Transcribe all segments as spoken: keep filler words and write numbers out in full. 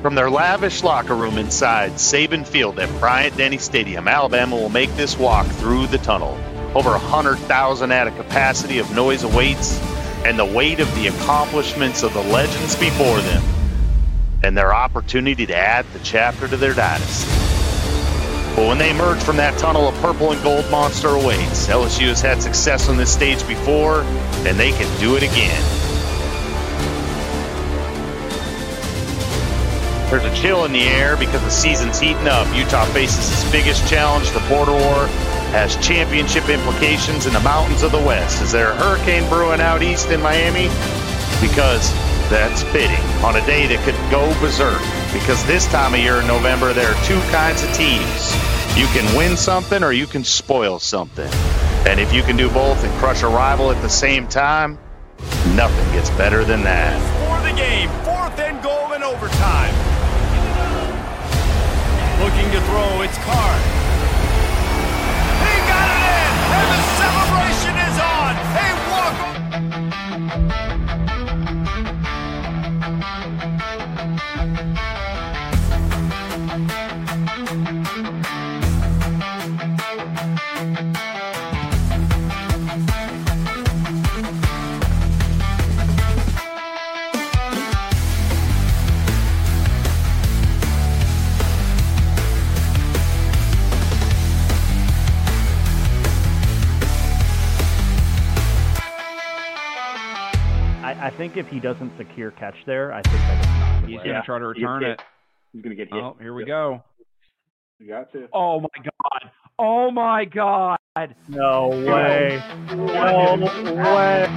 From their lavish locker room inside Saban Field at Bryant-Denny Stadium, Alabama will make this walk through the tunnel. Over one hundred thousand at a capacity of noise awaits, and the weight of the accomplishments of the legends before them, and their opportunity to add the chapter to their dynasty. But when they emerge from that tunnel, a purple and gold monster awaits. L S U has had success on this stage before, and they can do it again. There's a chill in the air because the season's heating up. Utah faces its biggest challenge. The border war has championship implications in the mountains of the West. Is there a hurricane brewing out east in Miami? Because that's fitting on a day that could go berserk. Because this time of year in November, there are two kinds of teams. You can win something or you can spoil something. And if you can do both and crush a rival at the same time, nothing gets better than that. For the game, fourth and goal in overtime. Looking to throw, it's Carr. He got it in, and the celebration is on. A I think if he doesn't secure catch there, I think that it's He's going to try to return it. He's going to get hit. Oh, here we yep. go. You got to. Oh, my God. Oh, my God. No way. No way.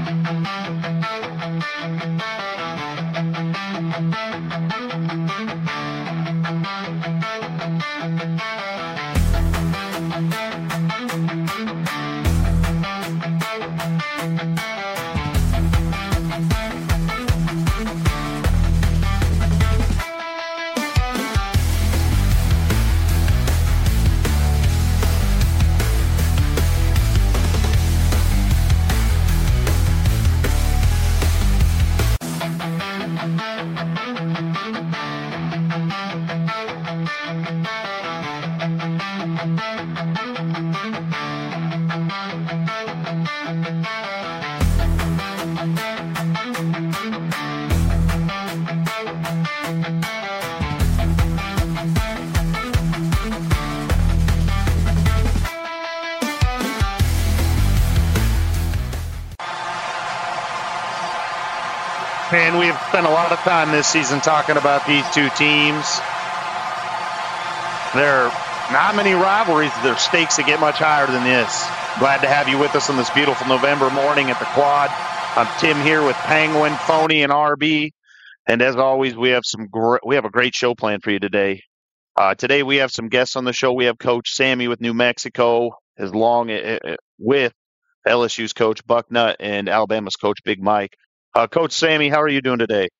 Man, we have spent a lot of time this season talking about these two teams. There are not many rivalries. There are stakes that get much higher than this. Glad to have you with us on this beautiful November morning at the Quad. I'm Tim here with Penguin, Phony, and R B. And as always, we have some gr- we have a great show planned for you today. Uh, today we have some guests on the show. We have Coach Sammy with New Mexico, as long uh, with L S U's coach Buck Nutt and Alabama's coach Big Mike. Uh, Coach Sammy, how are you doing today?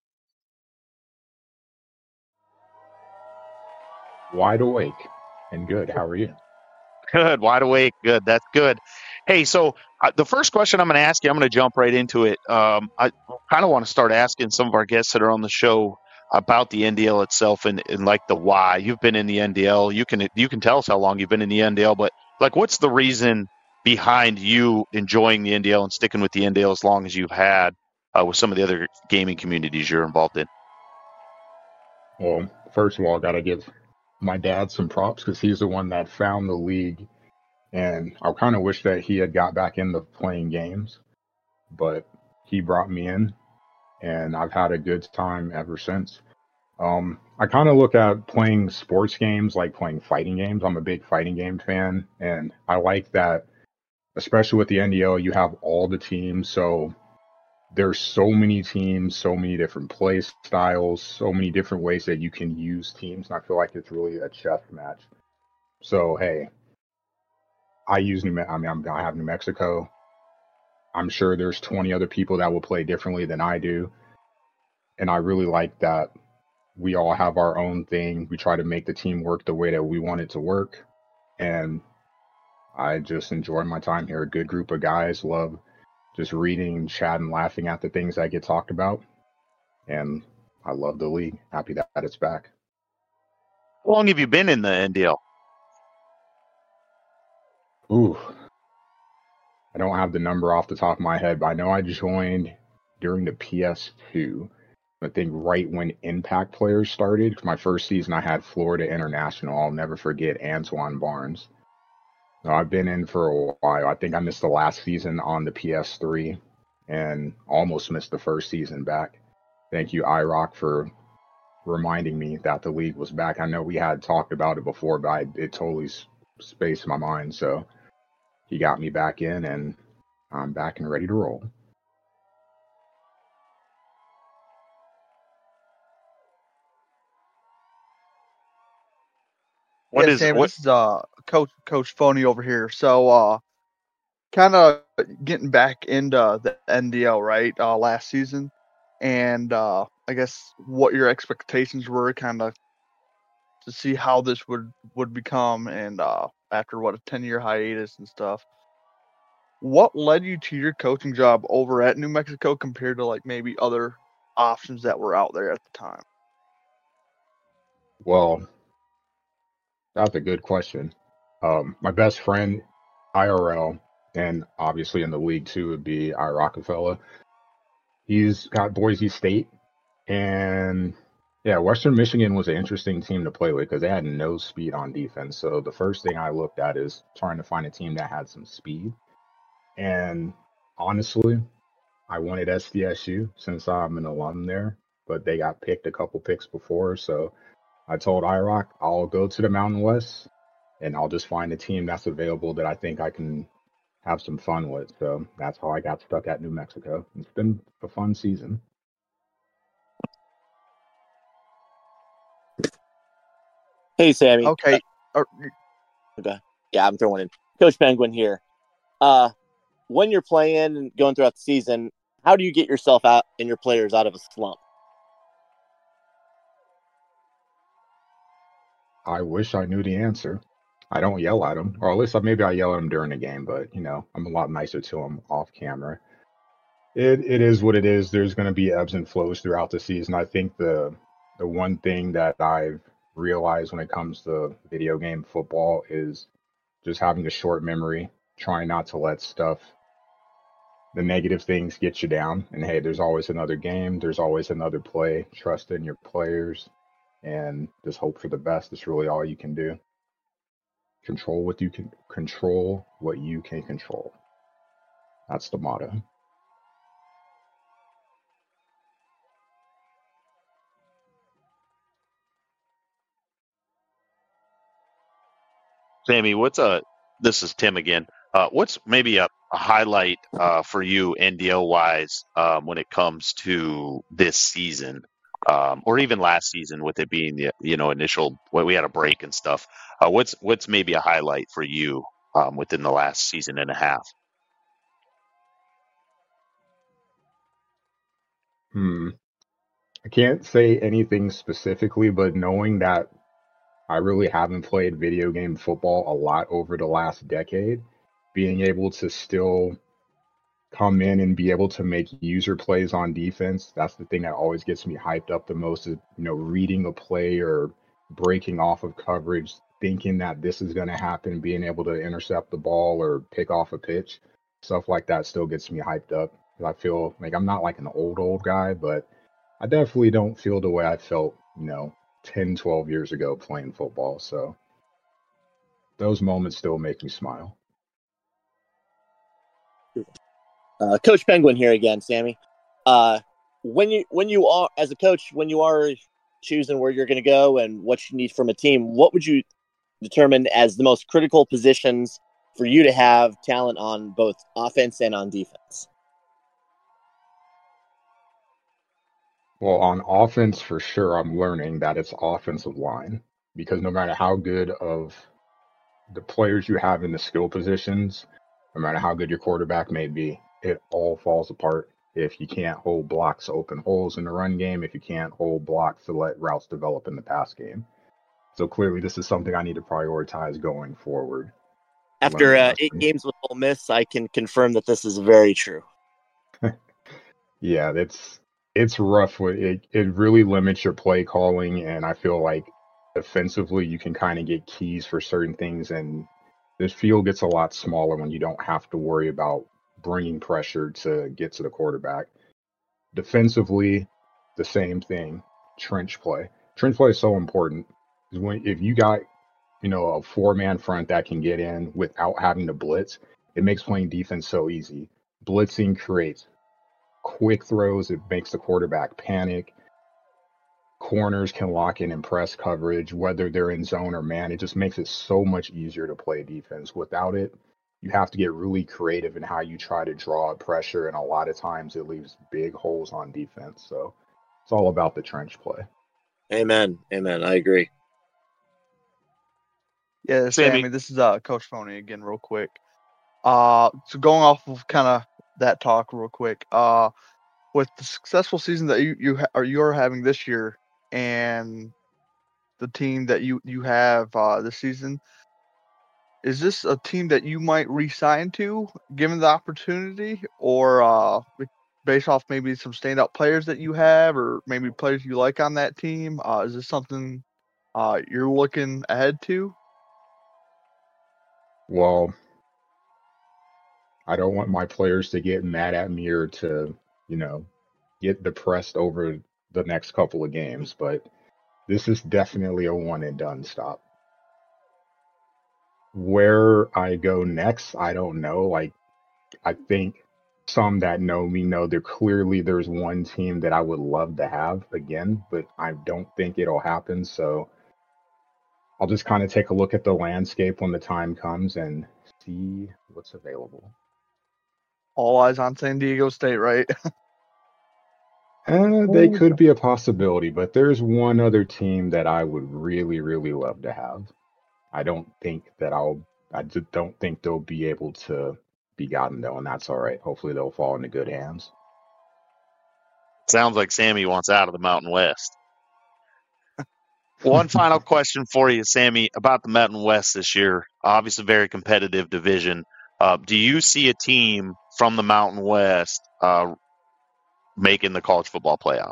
Wide awake and good. How are you? Good. Wide awake. Good. That's good. Hey, so uh, the first question I'm going to ask you, I'm going to jump right into it. Um, I kind of want to start asking some of our guests that are on the show about the N D L itself and, and like the why. You've been in the N D L. You can you can tell us how long you've been in the N D L, but like, what's the reason behind you enjoying the N D L and sticking with the N D L as long as you've had? Uh, with some of the other gaming communities you're involved in? Well, first of all, I got to give my dad some props because he's the one that found the league. And I kind of wish that he had got back into playing games, but he brought me in and I've had a good time ever since. Um, I kind of look at playing sports games like playing fighting games. I'm a big fighting game fan, and I like that, especially with the N D L, you have all the teams. So there's so many teams, so many different play styles, so many different ways that you can use teams. And I feel like it's really a chess match. So, hey, I use New Me- I mean, I'm, I have New Mexico. I'm sure there's twenty other people that will play differently than I do. And I really like that we all have our own thing. We try to make the team work the way that we want it to work. And I just enjoy my time here. A good group of guys, love just reading, chatting, laughing at the things that get talked about. And I love the league. Happy that, that it's back. How long have you been in the N D L? Ooh. I don't have the number off the top of my head, but I know I joined during the P S two. I think right when Impact Players started. My first season, I had Florida International. I'll never forget Antoine Barnes. So I've been in for a while. I think I missed the last season on the P S three and almost missed the first season back. Thank you, iRock, for reminding me that the league was back. I know we had talked about it before, but I, it totally spaced my mind. So he got me back in, and I'm back and ready to roll. What yeah, is Sam, what? this is uh Coach Coach Phony over here. So uh kind of getting back into the N D L, right? Uh last season. And uh I guess what your expectations were, kind of to see how this would would become, and uh after what a ten year hiatus and stuff. What led you to your coaching job over at New Mexico compared to like maybe other options that were out there at the time? Well, that's a good question. Um, my best friend, I R L, and obviously in the league too, would be I Rockefeller. He's got Boise State, and yeah, Western Michigan was an interesting team to play with because they had no speed on defense. So the first thing I looked at is trying to find a team that had some speed. And honestly, I wanted S D S U since I'm an alum there, but they got picked a couple picks before. So I told iRock, I'll go to the Mountain West and I'll just find a team that's available that I think I can have some fun with. So that's how I got stuck at New Mexico. It's been a fun season. Hey, Sammy. Okay. Uh, okay. Yeah, I'm throwing in. Coach Penguin here. Uh, when you're playing and going throughout the season, how do you get yourself out and your players out of a slump? I wish I knew the answer. I don't yell at them, or at least maybe I yell at them during the game, but, you know, I'm a lot nicer to them off camera. It It is what it is. There's going to be ebbs and flows throughout the season. I think the the one thing that I've realized when it comes to video game football is just having a short memory, trying not to let stuff, the negative things get you down. And hey, there's always another game. There's always another play. Trust in your players and just hope for the best. It's really all you can do. Control what you can control, what you can control. That's the motto. Sammy, what's a this is Tim again. Uh, what's maybe a, a highlight uh, for you N D L wise um, when it comes to this season, um, or even last season with it being the you know initial well, we had a break and stuff. Uh, what's what's maybe a highlight for you um, within the last season and a half? Hmm. I can't say anything specifically, but knowing that I really haven't played video game football a lot over the last decade, being able to still come in and be able to make user plays on defense, that's the thing that always gets me hyped up the most is, you know, reading a play or breaking off of coverage, thinking that this is going to happen, being able to intercept the ball or pick off a pitch. Stuff like that still gets me hyped up. I feel like I'm not like an old, old guy, but I definitely don't feel the way I felt, you know, ten, twelve years ago playing football. So those moments still make me smile. Uh, Coach Penguin here again, Sammy. Uh, when you when you are as a coach, when you are choosing where you're going to go and what you need from a team, what would you determine as the most critical positions for you to have talent on both offense and on defense? Well, on offense, for sure, I'm learning that it's offensive line because no matter how good of the players you have in the skill positions, no matter how good your quarterback may be, it all falls apart if you can't hold blocks to open holes in the run game, if you can't hold blocks to let routes develop in the pass game. So clearly, this is something I need to prioritize going forward. After uh, eight games with Ole Miss, I can confirm that this is very true. Yeah, that's it's rough. It it really limits your play calling, and I feel like defensively you can kind of get keys for certain things, and this field gets a lot smaller when you don't have to worry about bringing pressure to get to the quarterback. Defensively, the same thing. Trench play. Trench play is so important. When if you got you know a four man front that can get in without having to blitz, it makes playing defense so easy. Blitzing creates quick throws. It makes the quarterback panic. Corners can lock in and press coverage, whether they're in zone or man. It just makes it so much easier to play defense. Without it, you have to get really creative in how you try to draw pressure, and a lot of times it leaves big holes on defense. So it's all about the trench play. Amen. Amen. I agree. Yeah, Sammy, Sammy this is uh, Coach Phony again, real quick. Uh, so going off of kind of that talk, real quick. Uh, with the successful season that you you ha- or you're having this year, and the team that you you have uh, this season, is this a team that you might re-sign to, given the opportunity, or uh, based off maybe some standout players that you have, or maybe players you like on that team? Uh, is this something uh, you're looking ahead to? Well, I don't want my players to get mad at me or to, you know, get depressed over the next couple of games, but this is definitely a one and done stop. Where I go next, I don't know. Like, I think some that know me know there clearly there's one team that I would love to have again, but I don't think it'll happen. So I'll just kind of take a look at the landscape when the time comes and see what's available. All eyes on San Diego State, right? uh, they could be a possibility, but there's one other team that I would really, really love to have. I don't think that I'll, I just don't think they'll be able to be gotten though, and that's all right. Hopefully they'll fall into good hands. Sounds like Sammy wants out of the Mountain West. One final question for you, Sammy, about the Mountain West this year. Obviously, very competitive division. Uh, do you see a team from the Mountain West uh, making the college football playoff?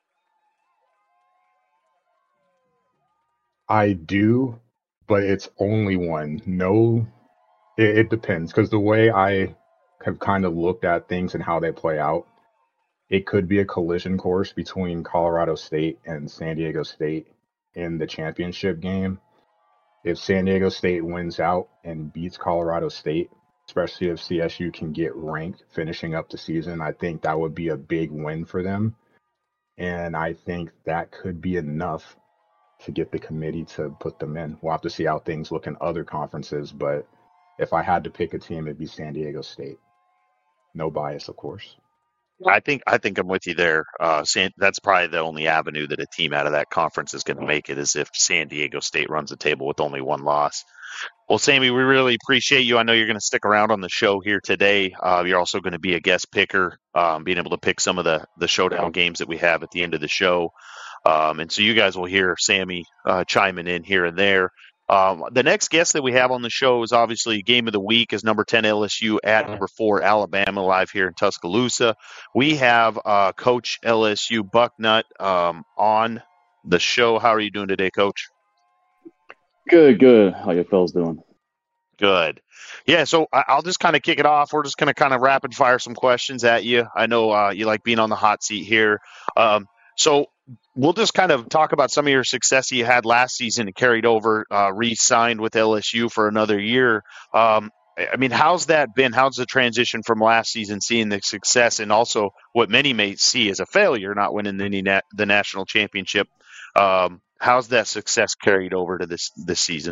I do, but it's only one. No, it, it depends, because the way I have kind of looked at things and how they play out, it could be a collision course between Colorado State and San Diego State in the championship game. If San Diego State wins out and beats Colorado State, especially if C S U can get ranked finishing up the season, I think that would be a big win for them. And I think that could be enough to get the committee to put them in. We'll have to see how things look in other conferences, but if I had to pick a team, it'd be San Diego State. No bias, of course. I think I think I'm with you there. Uh, San, that's probably the only avenue that a team out of that conference is going to make it, is if San Diego State runs the table with only one loss. Well, Sammy, we really appreciate you. I know you're going to stick around on the show here today. Uh, you're also going to be a guest picker, um, being able to pick some of the, the showdown games that we have at the end of the show. Um, and so you guys will hear Sammy uh, chiming in here and there. Um, the next guest that we have on the show is obviously Game of the Week is number ten L S U at number four Alabama, live here in Tuscaloosa. We have uh, Coach L S U Bucknut um, on the show. How are you doing today, Coach? Good, good. How you fellas doing? Good. Yeah, so I'll just kind of kick it off. We're just going to kind of rapid fire some questions at you. I know uh, you like being on the hot seat here. Um, so we'll just kind of talk about some of your success you had last season and carried over, uh, re-signed with L S U for another year. Um, I mean, how's that been? How's the transition from last season, seeing the success and also what many may see as a failure, not winning any na- the national championship? Um, how's that success carried over to this this season?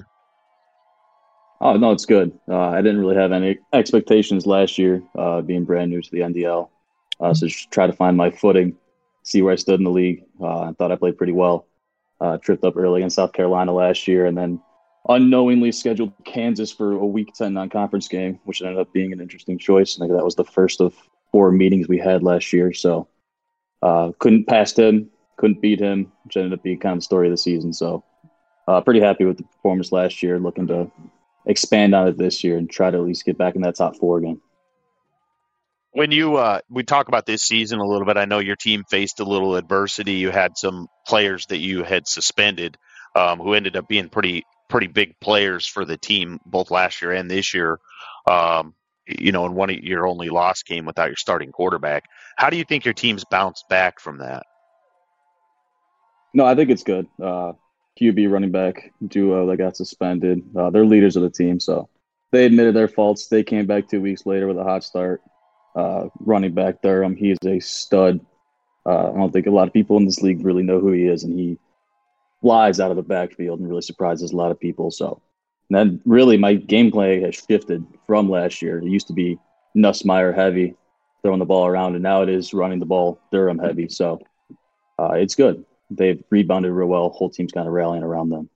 Oh, no, it's good. Uh, I didn't really have any expectations last year, uh, being brand new to the N D L. Uh, so just try to find my footing, see where I stood in the league. Uh, I thought I played pretty well. Uh, tripped up early in South Carolina last year, and then unknowingly scheduled Kansas for a Week ten non-conference game, which ended up being an interesting choice. I think that was the first of four meetings we had last year. So uh, couldn't pass him, couldn't beat him, which ended up being kind of the story of the season. So uh, pretty happy with the performance last year, looking to expand on it this year and try to at least get back in that top four again. When you uh, we talk about this season a little bit, I know your team faced a little adversity. You had some players that you had suspended, um, who ended up being pretty pretty big players for the team both last year and this year. Um, you know, and one of your only loss came without your starting quarterback. How do you think your team's bounced back from that? No, I think it's good. Uh, Q B running back duo that got suspended. Uh, they're leaders of the team, so they admitted their faults. They came back two weeks later with a hot start. Uh, running back Durham, he is a stud. Uh, I don't think a lot of people in this league really know who he is, and he flies out of the backfield and really surprises a lot of people. So and then really my gameplay has shifted from last year. It used to be Nussmeier heavy, throwing the ball around, and now it is running the ball Durham heavy. So uh, it's good. They've rebounded real well. Whole team's kind of rallying around them.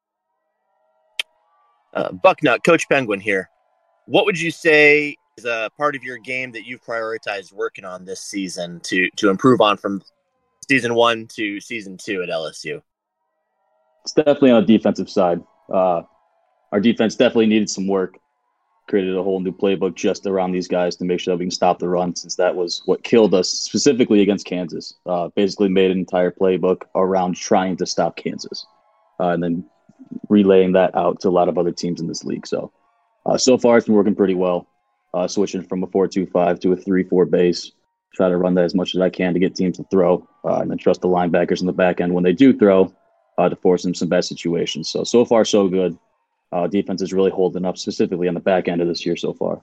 Uh, Bucknut, Coach Penguin here. What would you say is a part of your game that you've prioritized working on this season to to improve on from season one to season two at L S U? It's definitely on the defensive side. Uh, our defense definitely needed some work. Created a whole new playbook just around these guys to make sure that we can stop the run, since that was what killed us specifically against Kansas. Uh, basically made an entire playbook around trying to stop Kansas, uh, and then relaying that out to a lot of other teams in this league. So, uh, so far it's been working pretty well. Uh, switching from a four two five to a three four base. Try to run that as much as I can to get teams to throw, uh, and then trust the linebackers in the back end when they do throw uh, to force them some bad situations. So, so far so good. Uh, defense is really holding up, specifically on the back end of this year so far.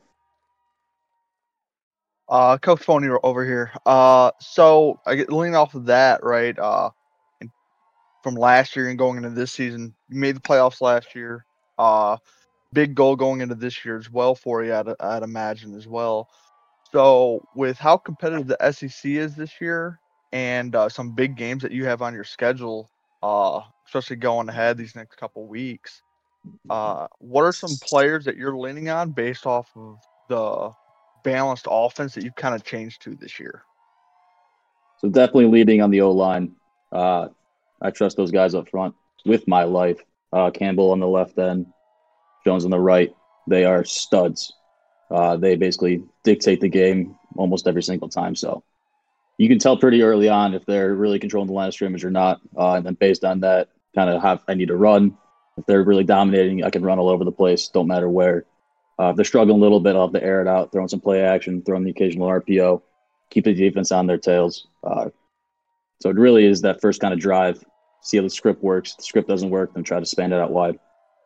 Uh, Coach Phony over here. Uh, so I get leaning off of that, right? Uh, and from last year and going into this season, you made the playoffs last year. Uh, big goal going into this year as well for you, I'd, I'd imagine as well. So with how competitive the S E C is this year, and uh, some big games that you have on your schedule, uh, especially going ahead these next couple weeks, uh, what are some players that you're leaning on based off of the balanced offense that you've kind of changed to this year? So definitely leading on the O-line. Uh, I trust those guys up front with my life. Uh, Campbell on the left end, Jones on the right. They are studs. Uh, they basically dictate the game almost every single time. So you can tell pretty early on if they're really controlling the line of scrimmage or not. Uh, and then based on that, kind of how I need to run. If they're really dominating, I can run all over the place. Don't matter where. Uh, if they're struggling a little bit, I'll have to air it out, throwing some play action, throwing the occasional R P O, keep the defense on their tails. Uh, so it really is that first kind of drive, see how the script works. If the script doesn't work, then try to span it out wide.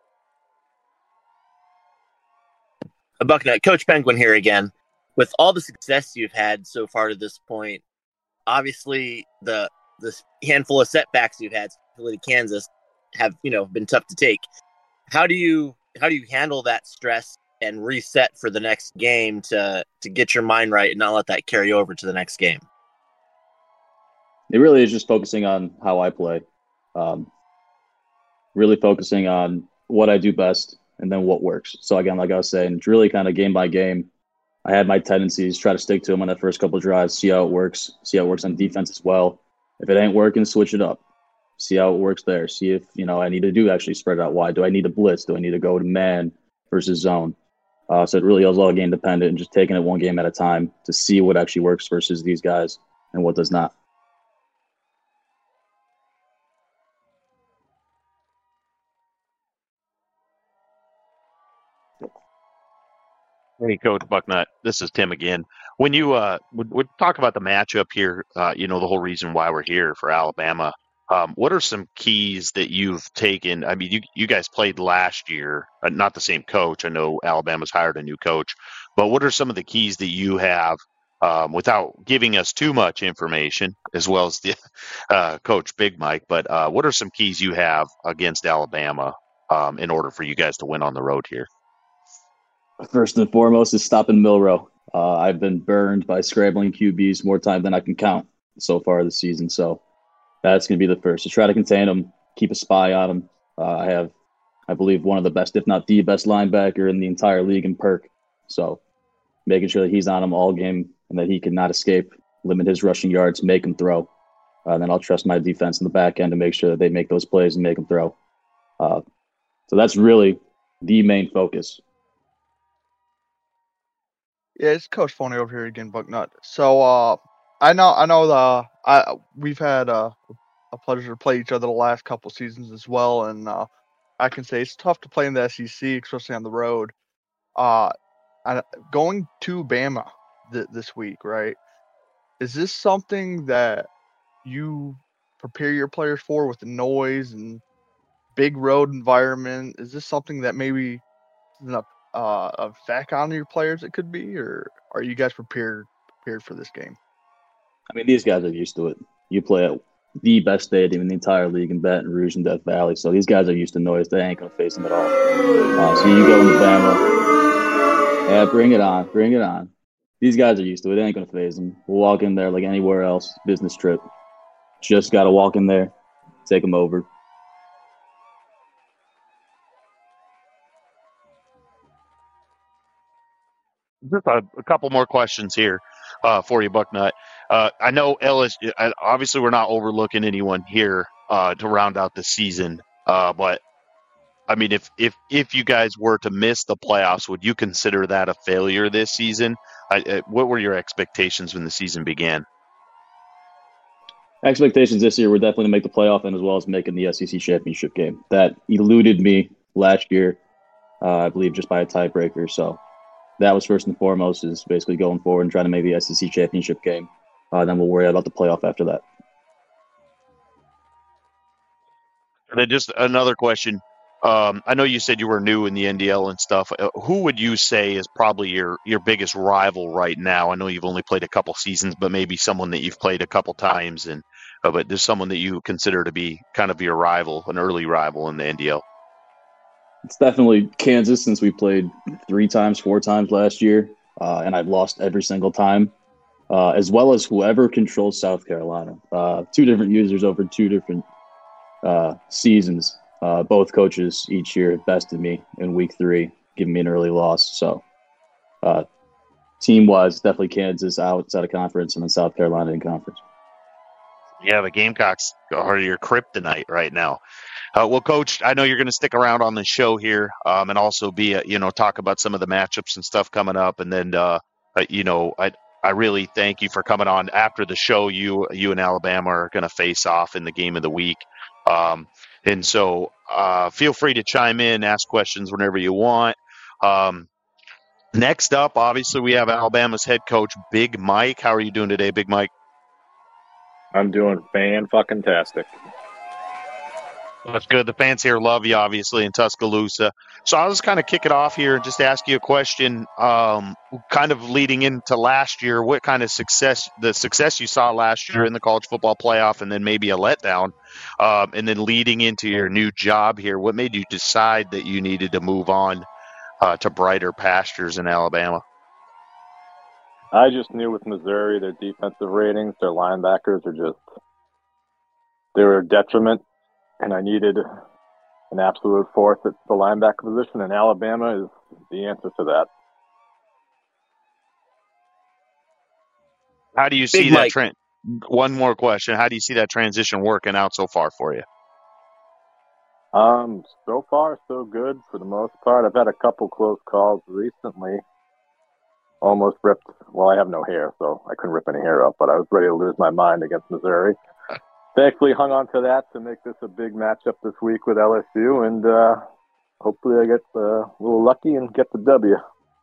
A Bucknut, Coach Penguin here again. With all the success you've had so far to this point, obviously the the handful of setbacks you've had, particularly Kansas, have you know been tough to take. How do you how do you handle that stress and reset for the next game to to get your mind right and not let that carry over to the next game? It really is just focusing on how I play. Um, really focusing on what I do best and then what works. So again, like I was saying, it's really kind of game by game. I had my tendencies, try to stick to them on that first couple of drives, see how it works, see how it works on defense as well. If it ain't working, switch it up. See how it works there. See if, you know, I need to do actually spread out wide. Do I need to blitz? Do I need to go to man versus zone? Uh, so it really is all game dependent and just taking it one game at a time to see what actually works versus these guys and what does not. Hey, Coach Bucknut, this is Tim again. When you uh, would, would talk about the matchup here, uh, you know, the whole reason why we're here for Alabama, um, what are some keys that you've taken? I mean, you, you guys played last year, uh, not the same coach. I know Alabama's hired a new coach, but what are some of the keys that you have um, without giving us too much information, as well as the uh, Coach Big Mike, but uh, what are some keys you have against Alabama um, in order for you guys to win on the road here? First and foremost is stopping Milroe. Uh, I've been burned by scrambling Q Bs more time than I can count so far this season. So that's going to be the first. To try to contain him, keep a spy on him. Uh, I have, I believe, one of the best, if not the best linebacker in the entire league in Perk. So making sure that he's on him all game and that he cannot escape, limit his rushing yards, make him throw. Uh, then I'll trust my defense in the back end to make sure that they make those plays and make him throw. Uh, so that's really the main focus. Yeah, it's Coach Phony over here again, Bucknut. So, uh, I know, I know the I we've had uh, a pleasure to play each other the last couple seasons as well, and uh, I can say it's tough to play in the S E C, especially on the road. Uh, I, going to Bama th- this week, right? Is this something that you prepare your players for with the noise and big road environment? Is this something that maybe is a, uh, a fact on your players it could be, or are you guys prepared prepared for this game? I mean, these guys are used to it. You play at the best stadium in the entire league in Baton Rouge and Death Valley, so these guys are used to noise. They ain't going to face them at all. Uh, so you go into Bama. Yeah, bring it on. Bring it on. These guys are used to it. They ain't going to phase them. We'll walk in there like anywhere else, business trip. Just got to walk in there, take them over. Just a, a couple more questions here uh, for you, Bucknut. Uh, I know L S U, obviously we're not overlooking anyone here uh, to round out the season, uh, but I mean, if, if if you guys were to miss the playoffs, would you consider that a failure this season? I, I, what were your expectations when the season began? Expectations this year were definitely to make the playoff and as well as making the S E C championship game. That eluded me last year, uh, I believe, just by a tiebreaker. So that was first and foremost, is basically going forward and trying to make the S E C championship game. Uh, then we'll worry about the playoff after that. And then just another question. Um, I know you said you were new in the N D L and stuff. Uh, who would you say is probably your, your biggest rival right now? I know you've only played a couple seasons, but maybe someone that you've played a couple times, and uh, but there's someone that you consider to be kind of your rival, an early rival in the N D L. It's definitely Kansas, since we played three times, four times last year, uh, and I've lost every single time, uh, as well as whoever controls South Carolina. Uh, two different users over two different uh, seasons. Uh, both coaches each year bested me in week three, giving me an early loss. So uh, team-wise, definitely Kansas outside of conference, and then South Carolina in conference. Yeah, the Gamecocks are your kryptonite right now. Uh, well, Coach, I know you're going to stick around on the show here, um, and also be, a, you know, talk about some of the matchups and stuff coming up. And then, uh, uh, you know, I I really thank you for coming on after the show. You you and Alabama are going to face off in the game of the week. Um, and so uh, feel free to chime in, ask questions whenever you want. Um, next up, obviously, we have Alabama's head coach, Big Mike. How are you doing today, Big Mike? I'm doing fan-fucking-tastic. That's good. The fans here love you, obviously, in Tuscaloosa. So I'll just kind of kick it off here and just ask you a question, um, kind of leading into last year. What kind of success, the success you saw last year in the college football playoff, and then maybe a letdown, um, and then leading into your new job here, what made you decide that you needed to move on uh, to brighter pastures in Alabama? I just knew with Missouri, their defensive ratings, their linebackers are just, they were a detriment. And I needed an absolute force at the linebacker position, and Alabama is the answer to that. How do you see Big that Mike. trend? One more question. How do you see that transition working out so far for you? Um, so far, so good for the most part. I've had a couple close calls recently. Almost ripped, well, I have no hair, so I couldn't rip any hair up, but I was ready to lose my mind against Missouri. Thankfully hung on to that to make this a big matchup this week with L S U, and uh, hopefully I get uh, a little lucky and get the W.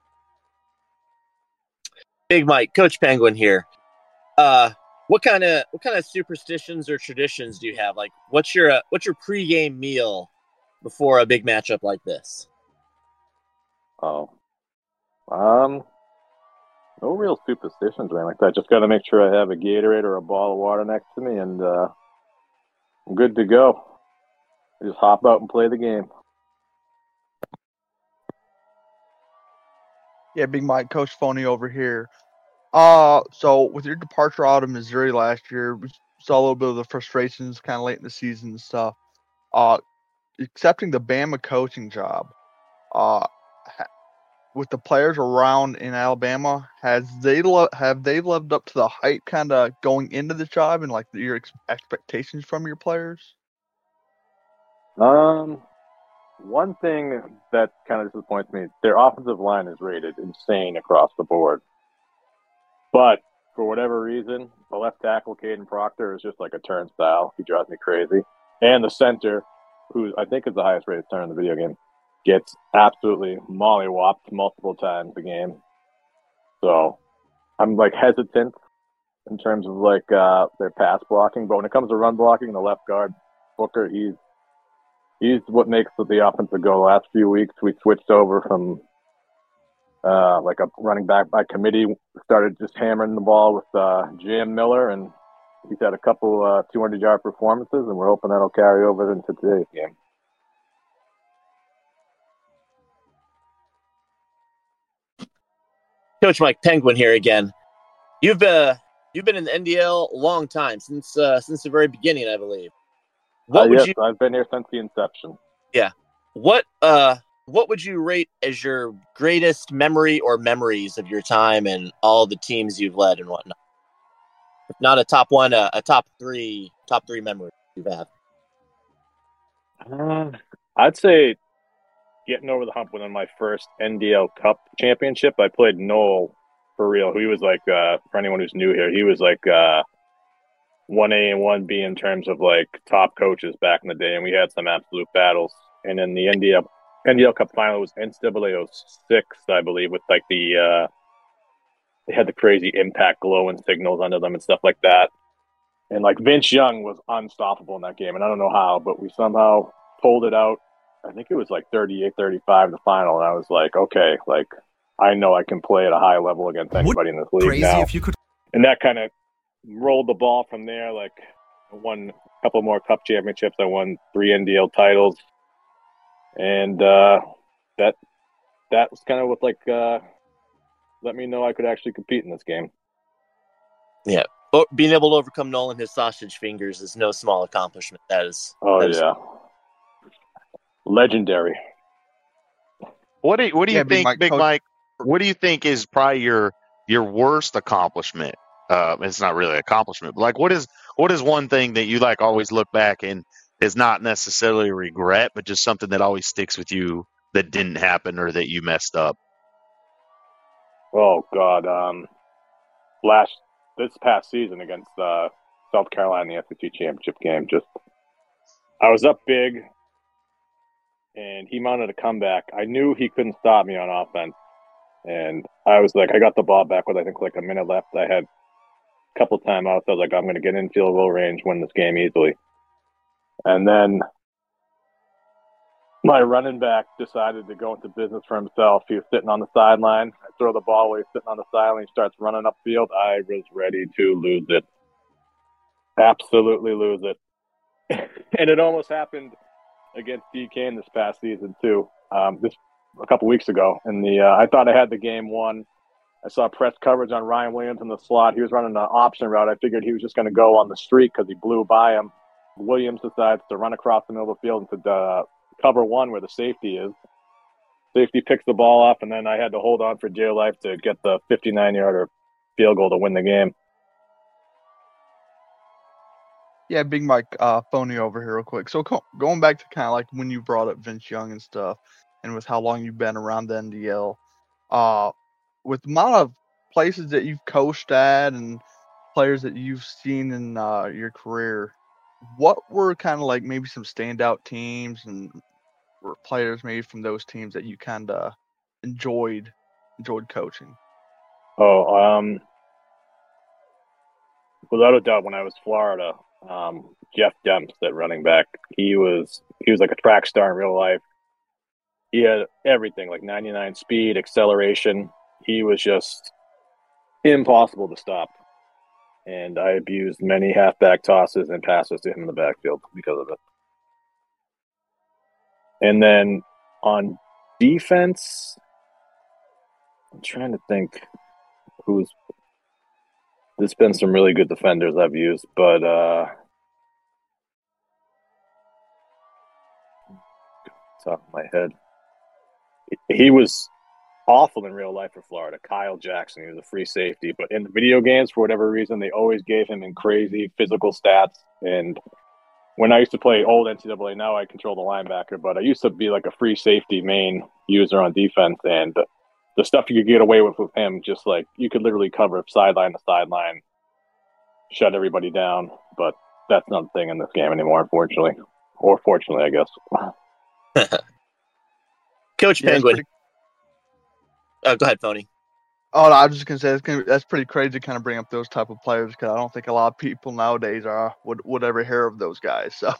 Big Mike, Coach Penguin here. Uh, what kind of what kind of superstitions or traditions do you have? Like, what's your uh, what's your pregame meal before a big matchup like this? Oh, um, no real superstitions or anything like that. Just got to make sure I have a Gatorade or a ball of water next to me, and uh, I'm good to go. I just hop out and play the game. Yeah, Big Mike, Coach Phony over here. Uh, so with your departure out of Missouri last year, we saw a little bit of the frustrations kind of late in the season and stuff. Uh, accepting the Bama coaching job, uh, with the players around in Alabama, has they lo- have they lived up to the hype kind of going into the job and like your ex- expectations from your players? Um, one thing that kind of disappoints me, their offensive line is rated insane across the board. But for whatever reason, the left tackle, Caden Proctor, is just like a turnstile. He drives me crazy. And the center, who I think is the highest rated center in the video game, gets absolutely mollywopped multiple times a game. So I'm like hesitant in terms of like uh, their pass blocking. But when it comes to run blocking, the left guard, Booker, he's He's what makes the offense go. The last few weeks, we switched over from uh, like a running back by committee, started just hammering the ball with uh, Jam Miller, and he's had a couple uh, two hundred yard performances, and we're hoping that'll carry over into today's game. Coach Mike Penguin here again. You've been you've been in the N D L a long time, since uh, since the very beginning, I believe. What uh, would yes, you? I've been here since the inception. Yeah. What uh what would you rate as your greatest memory or memories of your time and all the teams you've led and whatnot? If not a top one, a, a top three, top three memories you've had. Uh, I'd say getting over the hump within my first N D L Cup championship. I played Noel for real. He was like, uh, for anyone who's new here, he was like uh, one A and one B in terms of like top coaches back in the day, and we had some absolute battles. And then the N D L N D L Cup final was N C double A oh six, I believe, with like the uh, they had the crazy impact glowing signals under them and stuff like that. And like Vince Young was unstoppable in that game, and I don't know how, but we somehow pulled it out. I think it was like thirty-eight thirty-five the final, and I was like, okay, like I know I can play at a high level against anybody in this league Crazy now. if you could. And that kind of rolled the ball from there. Like I won a couple more cup championships. I won three N D L titles, and uh, that that was kind of what like uh, let me know I could actually compete in this game. Yeah, but being able to overcome Nolan his sausage fingers is no small accomplishment. That is. Oh that is... yeah, legendary. What do you, what do you Yeah, Big think, Mike, Big Coach- Mike? What do you think is probably your your worst accomplishment? Uh, it's not really an accomplishment, but like, what is what is one thing that you like always look back and is not necessarily regret, but just something that always sticks with you that didn't happen or that you messed up? Oh God, um, last this past season against uh, South Carolina in the S E C championship game, just I was up big, and he mounted a comeback. I knew he couldn't stop me on offense, and I was like, I got the ball back with I think like a minute left. I had a couple timeouts. I was like, I'm going to get in field goal range, win this game easily. And then my running back decided to go into business for himself. He was sitting on the sideline. I throw the ball while he's sitting on the sideline. He starts running upfield. I was ready to lose it. Absolutely lose it. And it almost happened against D K this past season too. Um, this a couple weeks ago. And the uh, I thought I had the game won. I saw press coverage on Ryan Williams in the slot. He was running an option route. I figured he was just going to go on the street because he blew by him. Williams decides to run across the middle of the field into uh, cover one where the safety is. Safety picks the ball up, and then I had to hold on for dear life to get the fifty-nine yarder field goal to win the game. Yeah, Big Mike, uh, phony over here real quick. So co- going back to kind of like when you brought up Vince Young and stuff, and with how long you've been around the N D L, uh, with the amount of places that you've coached at and players that you've seen in uh, your career, what were kind of like maybe some standout teams and were players maybe from those teams that you kind of enjoyed enjoyed coaching? Oh, um, without a doubt, when I was Florida, um, Jeff Demps, that running back, he was he was like a track star in real life. He had everything, like ninety-nine speed, acceleration. He was just impossible to stop. And I abused many halfback tosses and passes to him in the backfield because of it. And then on defense, I'm trying to think who's there's been some really good defenders I've used, but uh top of my head. He was awful in real life for Florida. Kyle Jackson, he was a free safety, but in the video games, for whatever reason, they always gave him in crazy physical stats, and when I used to play old N C double A, now I control the linebacker, but I used to be like a free safety main user on defense, and the stuff you could get away with with him, just like you could literally cover sideline to sideline, shut everybody down, but that's not a thing in this game anymore, unfortunately. Or fortunately, I guess. Coach Yeah, Penguin. pretty- Oh, go ahead, Phony. Oh, no, I was just gonna say it's gonna, that's pretty crazy to kind of bring up those type of players because I don't think a lot of people nowadays are would would ever hear of those guys. So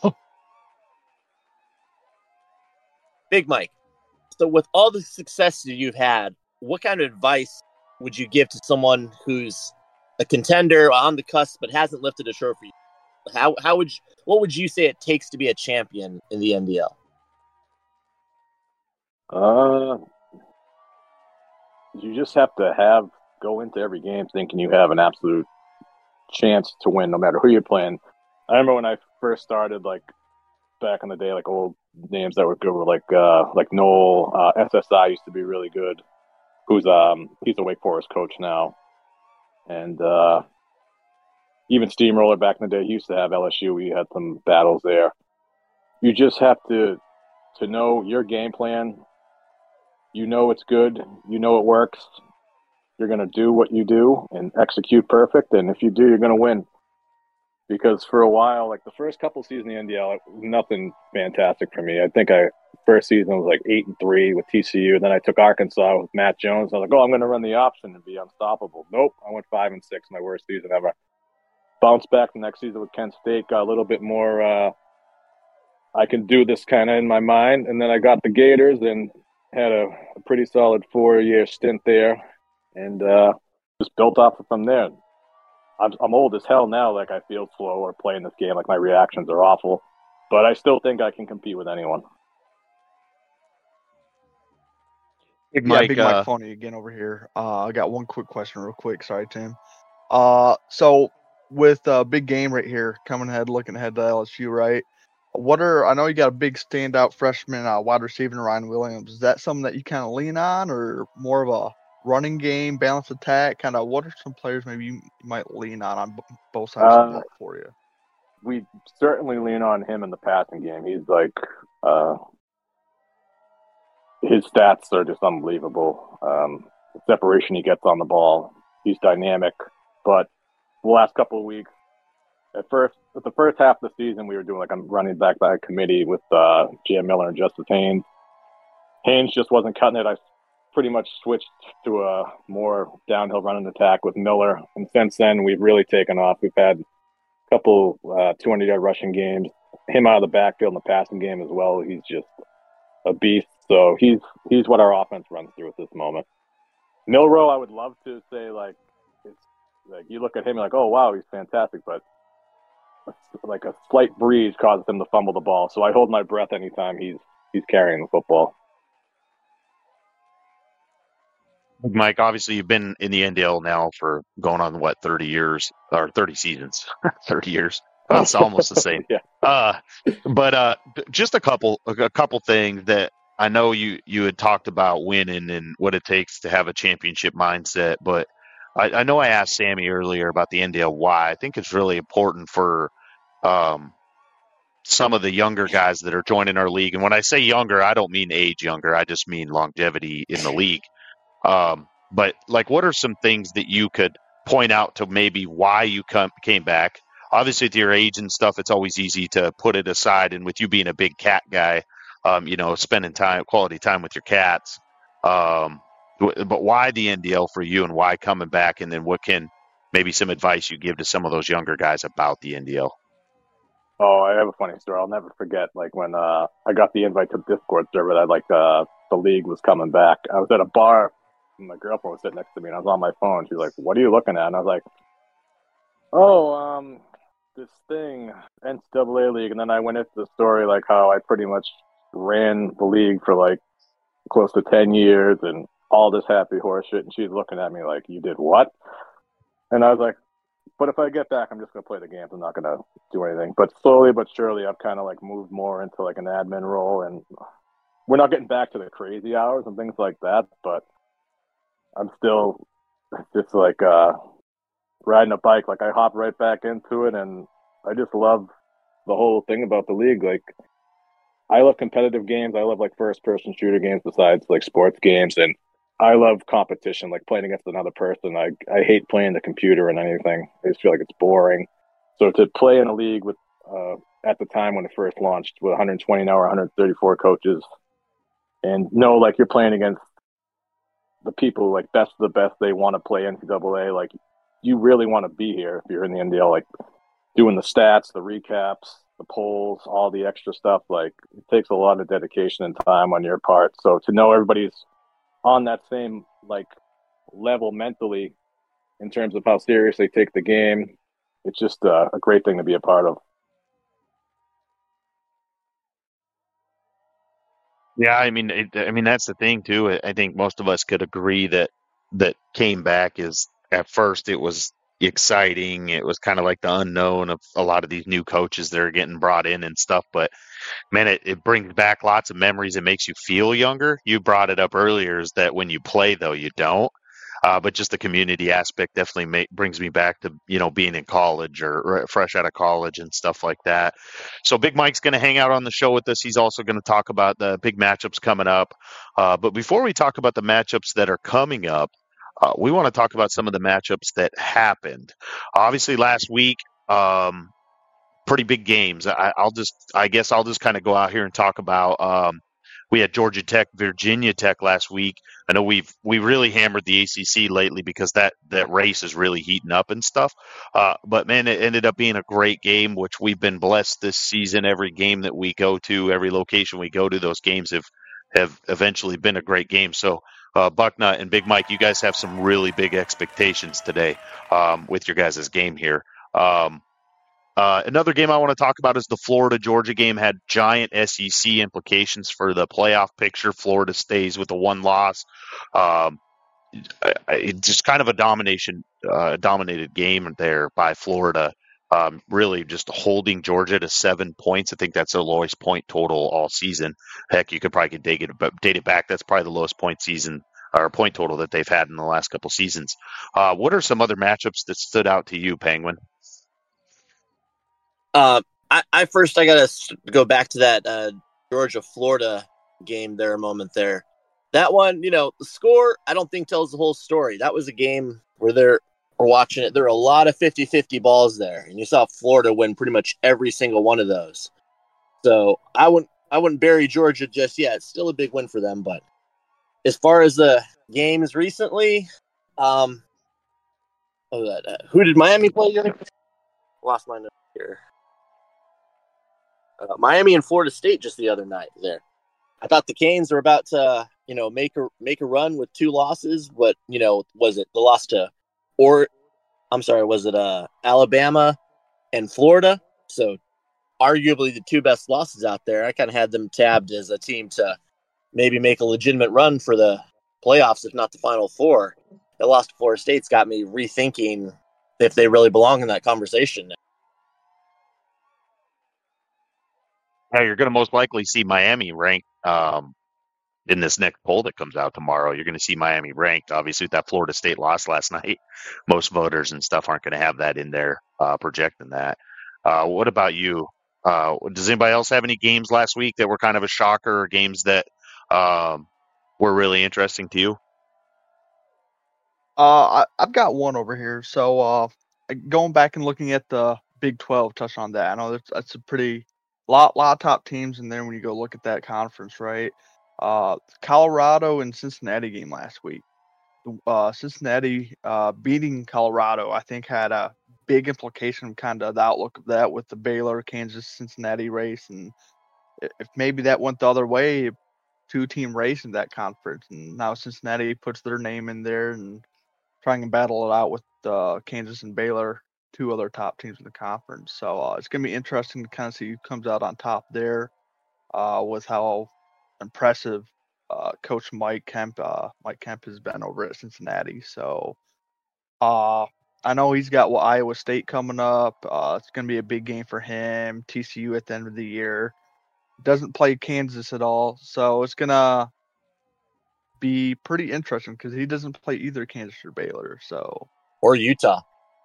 Big Mike. So with all the success that you've had, what kind of advice would you give to someone who's a contender on the cusp but hasn't lifted a trophy? How how would you, what would you say it takes to be a champion in the N D L? Uh, you just have to have go into every game thinking you have an absolute chance to win, no matter who you're playing. I remember when I first started, like back in the day, like old names that were good were like uh, like Noel. Uh, S S I used to be really good. Who's um he's a Wake Forest coach now, and uh, even Steamroller back in the day. He used to have L S U. We had some battles there. You just have to to know your game plan. You know it's good. You know it works. You're going to do what you do and execute perfect. And if you do, you're going to win. Because for a while, like the first couple seasons in the N D L, nothing fantastic for me. I think I first season was like eight and three with T C U. Then I took Arkansas with Matt Jones. I was like, oh, I'm going to run the option and be unstoppable. Nope, I went five and six, my worst season ever. Bounced back the next season with Kent State. Got a little bit more. Uh, I can do this kind of in my mind. And then I got the Gators and had a, a pretty solid four-year stint there, and uh, just built off from there. I'm, I'm old as hell now. Like I feel slow or playing this game. Like my reactions are awful, but I still think I can compete with anyone. Big yeah, Mike, Big uh, Mike Phony again over here. Uh, I got one quick question, real quick. Sorry, Tim. Uh, so with uh, big game right here coming ahead, looking ahead to L S U, right? What are I know you got a big standout freshman uh, wide receiver, Ryan Williams. Is that something that you kind of lean on, or more of a running game, balanced attack? Kind of what are some players maybe you might lean on on b- both sides of the Uh, ball for you? We certainly lean on him in the passing game. He's like, uh, his stats are just unbelievable. Um, the separation he gets on the ball, he's dynamic. But the last couple of weeks, at first, at the first half of the season, we were doing like a running back by committee with uh, Jam Miller and Justice Haynes. Haynes just wasn't cutting it. I pretty much switched to a more downhill running attack with Miller. And since then, we've really taken off. We've had a couple uh, two hundred yard rushing games. Him out of the backfield in the passing game as well. He's just a beast. So he's he's what our offense runs through at this moment. Milroe, I would love to say like it's like you look at him, you're like, oh wow, he's fantastic, but like a slight breeze causes him to fumble the ball. So I hold my breath anytime he's he's carrying the football. Mike, obviously you've been in the N D L now for going on what thirty years or thirty seasons, thirty years. Well, it's almost the same. Yeah. Uh, but uh, just a couple, a couple things that I know you you had talked about winning and what it takes to have a championship mindset. But I, I know I asked Sammy earlier about the N D L why. I think it's really important for um, some of the younger guys that are joining our league. And when I say younger, I don't mean age younger. I just mean longevity in the league. Um, but like, what are some things that you could point out to maybe why you come, came back? Obviously, with your age and stuff, it's always easy to put it aside. And with you being a big cat guy, um, you know, spending time, quality time with your cats. Um, but why the N D L for you, and why coming back? And then what can maybe some advice you give to some of those younger guys about the N D L? Oh, I have a funny story. I'll never forget. Like when uh, I got the invite to the Discord server, that like uh, the league was coming back. I was at a bar. And my girlfriend was sitting next to me, and I was on my phone. She was like, "What are you looking at?" And I was like, "Oh, um, this thing, N C double A League." And then I went into the story like how I pretty much ran the league for like close to ten years and all this happy horse shit. And she's looking at me like, "You did what?" And I was like, "But if I get back, I'm just gonna play the games. I'm not gonna do anything." But slowly but surely, I've kind of like moved more into like an admin role, and we're not getting back to the crazy hours and things like that, but I'm still just like uh, riding a bike. Like I hop right back into it, and I just love the whole thing about the league. Like, I love competitive games. I love like first person shooter games besides like sports games, and I love competition, like playing against another person. I I hate playing the computer and anything. I just feel like it's boring. So to play in a league with uh, at the time when it first launched with one hundred twenty now or one hundred thirty-four coaches, and know like you're playing against the people like best of the best. They want to play N C double A. Like, you really want to be here if you're in the N D L. Like, doing the stats, the recaps, the polls, all the extra stuff. Like, it takes a lot of dedication and time on your part. So to know everybody's on that same like level mentally in terms of how serious they take the game, it's just uh, a great thing to be a part of. Yeah, I mean, it, I mean that's the thing too. I I think most of us could agree that that came back is at first it was exciting. It was kind of like the unknown of a lot of these new coaches that are getting brought in and stuff. But man, it, it brings back lots of memories. It makes you feel younger. You brought it up earlier, is that when you play though, you don't. Uh, but just the community aspect definitely ma- brings me back to, you know, being in college or, or fresh out of college and stuff like that. So Big Mike's going to hang out on the show with us. He's also going to talk about the big matchups coming up. Uh, but before we talk about the matchups that are coming up, uh, we want to talk about some of the matchups that happened. Obviously, last week, um, pretty big games. I, I'll just, I guess I'll just kind of go out here and talk about. Um, we had Georgia Tech, Virginia Tech last week. I know we've we really hammered the A C C lately because that that race is really heating up and stuff. Uh, but man, it ended up being a great game, which we've been blessed this season. Every game that we go to, every location we go to, those games have have eventually been a great game. So. Uh, Bucknut and Big Mike, you guys have some really big expectations today um, with your guys' game here. Um, Uh, another game I want to talk about is the Florida-Georgia game. Had giant S E C implications for the playoff picture. Florida stays with a one loss. Um, it, just kind of a domination, uh, dominated game there by Florida. Um, really just holding Georgia to seven points. I think that's the lowest point total all season. Heck, you could probably date it, date it back. That's probably the lowest point season or point total that they've had in the last couple seasons. Uh, what are some other matchups that stood out to you, Penguin? Uh, I, I first I gotta go back to that uh, Georgia Florida game there a moment there. That one, you know, the score I don't think tells the whole story. That was a game where they're we're watching it. There were a lot of fifty-fifty balls there, and you saw Florida win pretty much every single one of those. So I wouldn't I wouldn't bury Georgia just yet. It's still a big win for them. But as far as the games recently, um, oh, that uh, who did Miami play again? Lost my note here. Uh, Miami and Florida State just the other night there. I thought the Canes were about to, you know, make a make a run with two losses. But, you know, was it the loss to, or I'm sorry, was it uh, Alabama and Florida? So arguably the two best losses out there. I kind of had them tabbed as a team to maybe make a legitimate run for the playoffs, if not the Final Four. The loss to Florida State's got me rethinking if they really belong in that conversation now. Yeah, you're going to most likely see Miami ranked um, in this next poll that comes out tomorrow. You're going to see Miami ranked. Obviously, with that Florida State loss last night, most voters and stuff aren't going to have that in there uh, projecting that. Uh, what about you? Uh, does anybody else have any games last week that were kind of a shocker, or games that um, were really interesting to you? Uh, I, I've got one over here. So uh, going back and looking at the Big twelve, touch on that. I know that's, that's a pretty lot lot of top teams in there when you go look at that conference, right? Uh, Colorado and Cincinnati game last week. Uh, Cincinnati uh, beating Colorado, I think, had a big implication of kind of the outlook of that with the Baylor, Kansas, Cincinnati race. And if maybe that went the other way, two-team race in that conference. And now Cincinnati puts their name in there and trying to battle it out with uh, Kansas and Baylor, two other top teams in the conference. So uh, it's going to be interesting to kind of see who comes out on top there uh, with how impressive uh, Coach Mike Kemp uh, Mike Kemp has been over at Cincinnati. So uh, I know he's got well, Iowa State coming up. Uh, it's going to be a big game for him. T C U at the end of the year. Doesn't play Kansas at all. So it's going to be pretty interesting because he doesn't play either Kansas or Baylor. So or Utah.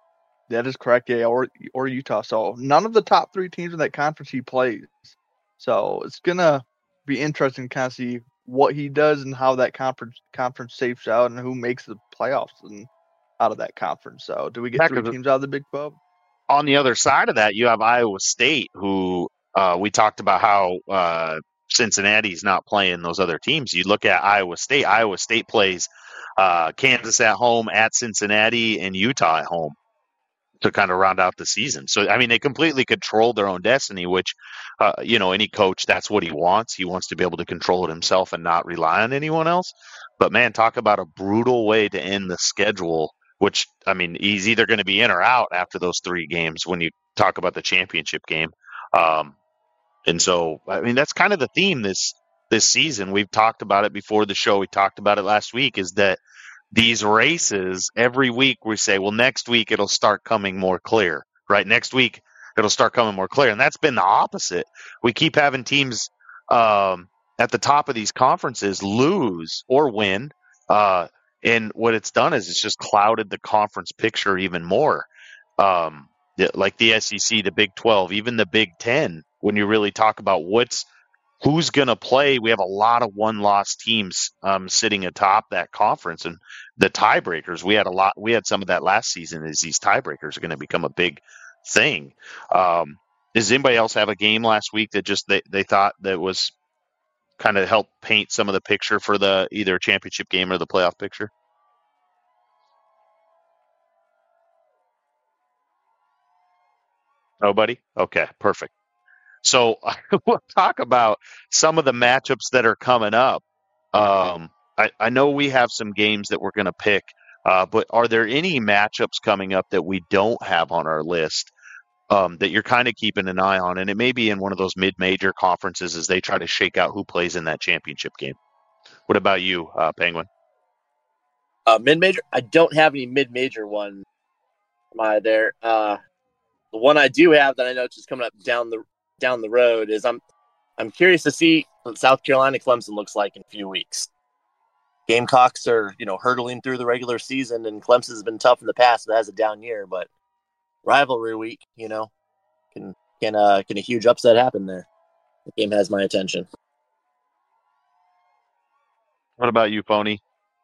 That is correct, yeah, or or Utah. So none of the top three teams in that conference he plays. So it's gonna be interesting to kind of see what he does and how that conference conference shapes out and who makes the playoffs and out of that conference. So do we get Heck three of it. teams out of the Big twelve? On the other side of that, you have Iowa State, who uh, we talked about how uh, Cincinnati's not playing those other teams. You look at Iowa State. Iowa State plays uh, Kansas at home, at Cincinnati, and Utah at home to kind of round out the season. So, I mean, they completely control their own destiny, which, uh, you know, any coach, that's what he wants. He wants to be able to control it himself and not rely on anyone else. But, man, talk about a brutal way to end the schedule, which, I mean, he's either going to be in or out after those three games when you talk about the championship game. Um, and so, I mean, that's kind of the theme this this season. We've talked about it before the show. We talked about it last week, is that these races, every week we say, well, next week it'll start coming more clear, right? Next week it'll start coming more clear. And that's been the opposite. We keep having teams um, at the top of these conferences lose or win. Uh, and what it's done is it's just clouded the conference picture even more. Um, like the S E C, the Big twelve, even the Big ten, when you really talk about what's who's going to play, we have a lot of one-loss teams um, sitting atop that conference, and the tiebreakers. We had a lot. We had some of that last season. Is these tiebreakers are going to become a big thing? Um, does anybody else have a game last week that just they, they thought that was kind of helped paint some of the picture for the either championship game or the playoff picture? Nobody? Okay, perfect. So we'll talk about some of the matchups that are coming up. Um, I, I know we have some games that we're going to pick, uh, but are there any matchups coming up that we don't have on our list um, that you're kind of keeping an eye on? And it may be in one of those mid-major conferences as they try to shake out who plays in that championship game. What about you, uh, Penguin? Uh, mid-major? I don't have any mid-major one. Am I there? Uh, the one I do have that I know is just coming up down the down the road is I'm I'm curious to see what South Carolina Clemson looks like in a few weeks. Gamecocks are, you know, hurtling through the regular season, and Clemson's been tough in the past, but has a down year. But rivalry week, you know, can can uh, can a huge upset happen there? The game has my attention. What about you, Pony?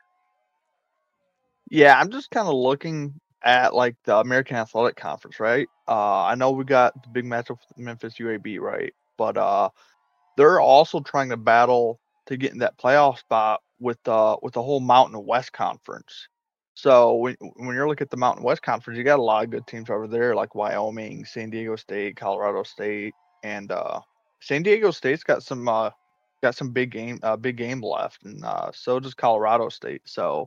Yeah, I'm just kind of looking at like the American Athletic Conference, right? Uh, I know we got the big matchup with Memphis U A B, right? But uh, they're also trying to battle to get in that playoff spot with uh with the whole Mountain West Conference. So when when you're looking at the Mountain West Conference, you got a lot of good teams over there, like Wyoming, San Diego State, Colorado State, and uh, San Diego State's got some uh, got some big game uh, big game left, and uh, so does Colorado State. So.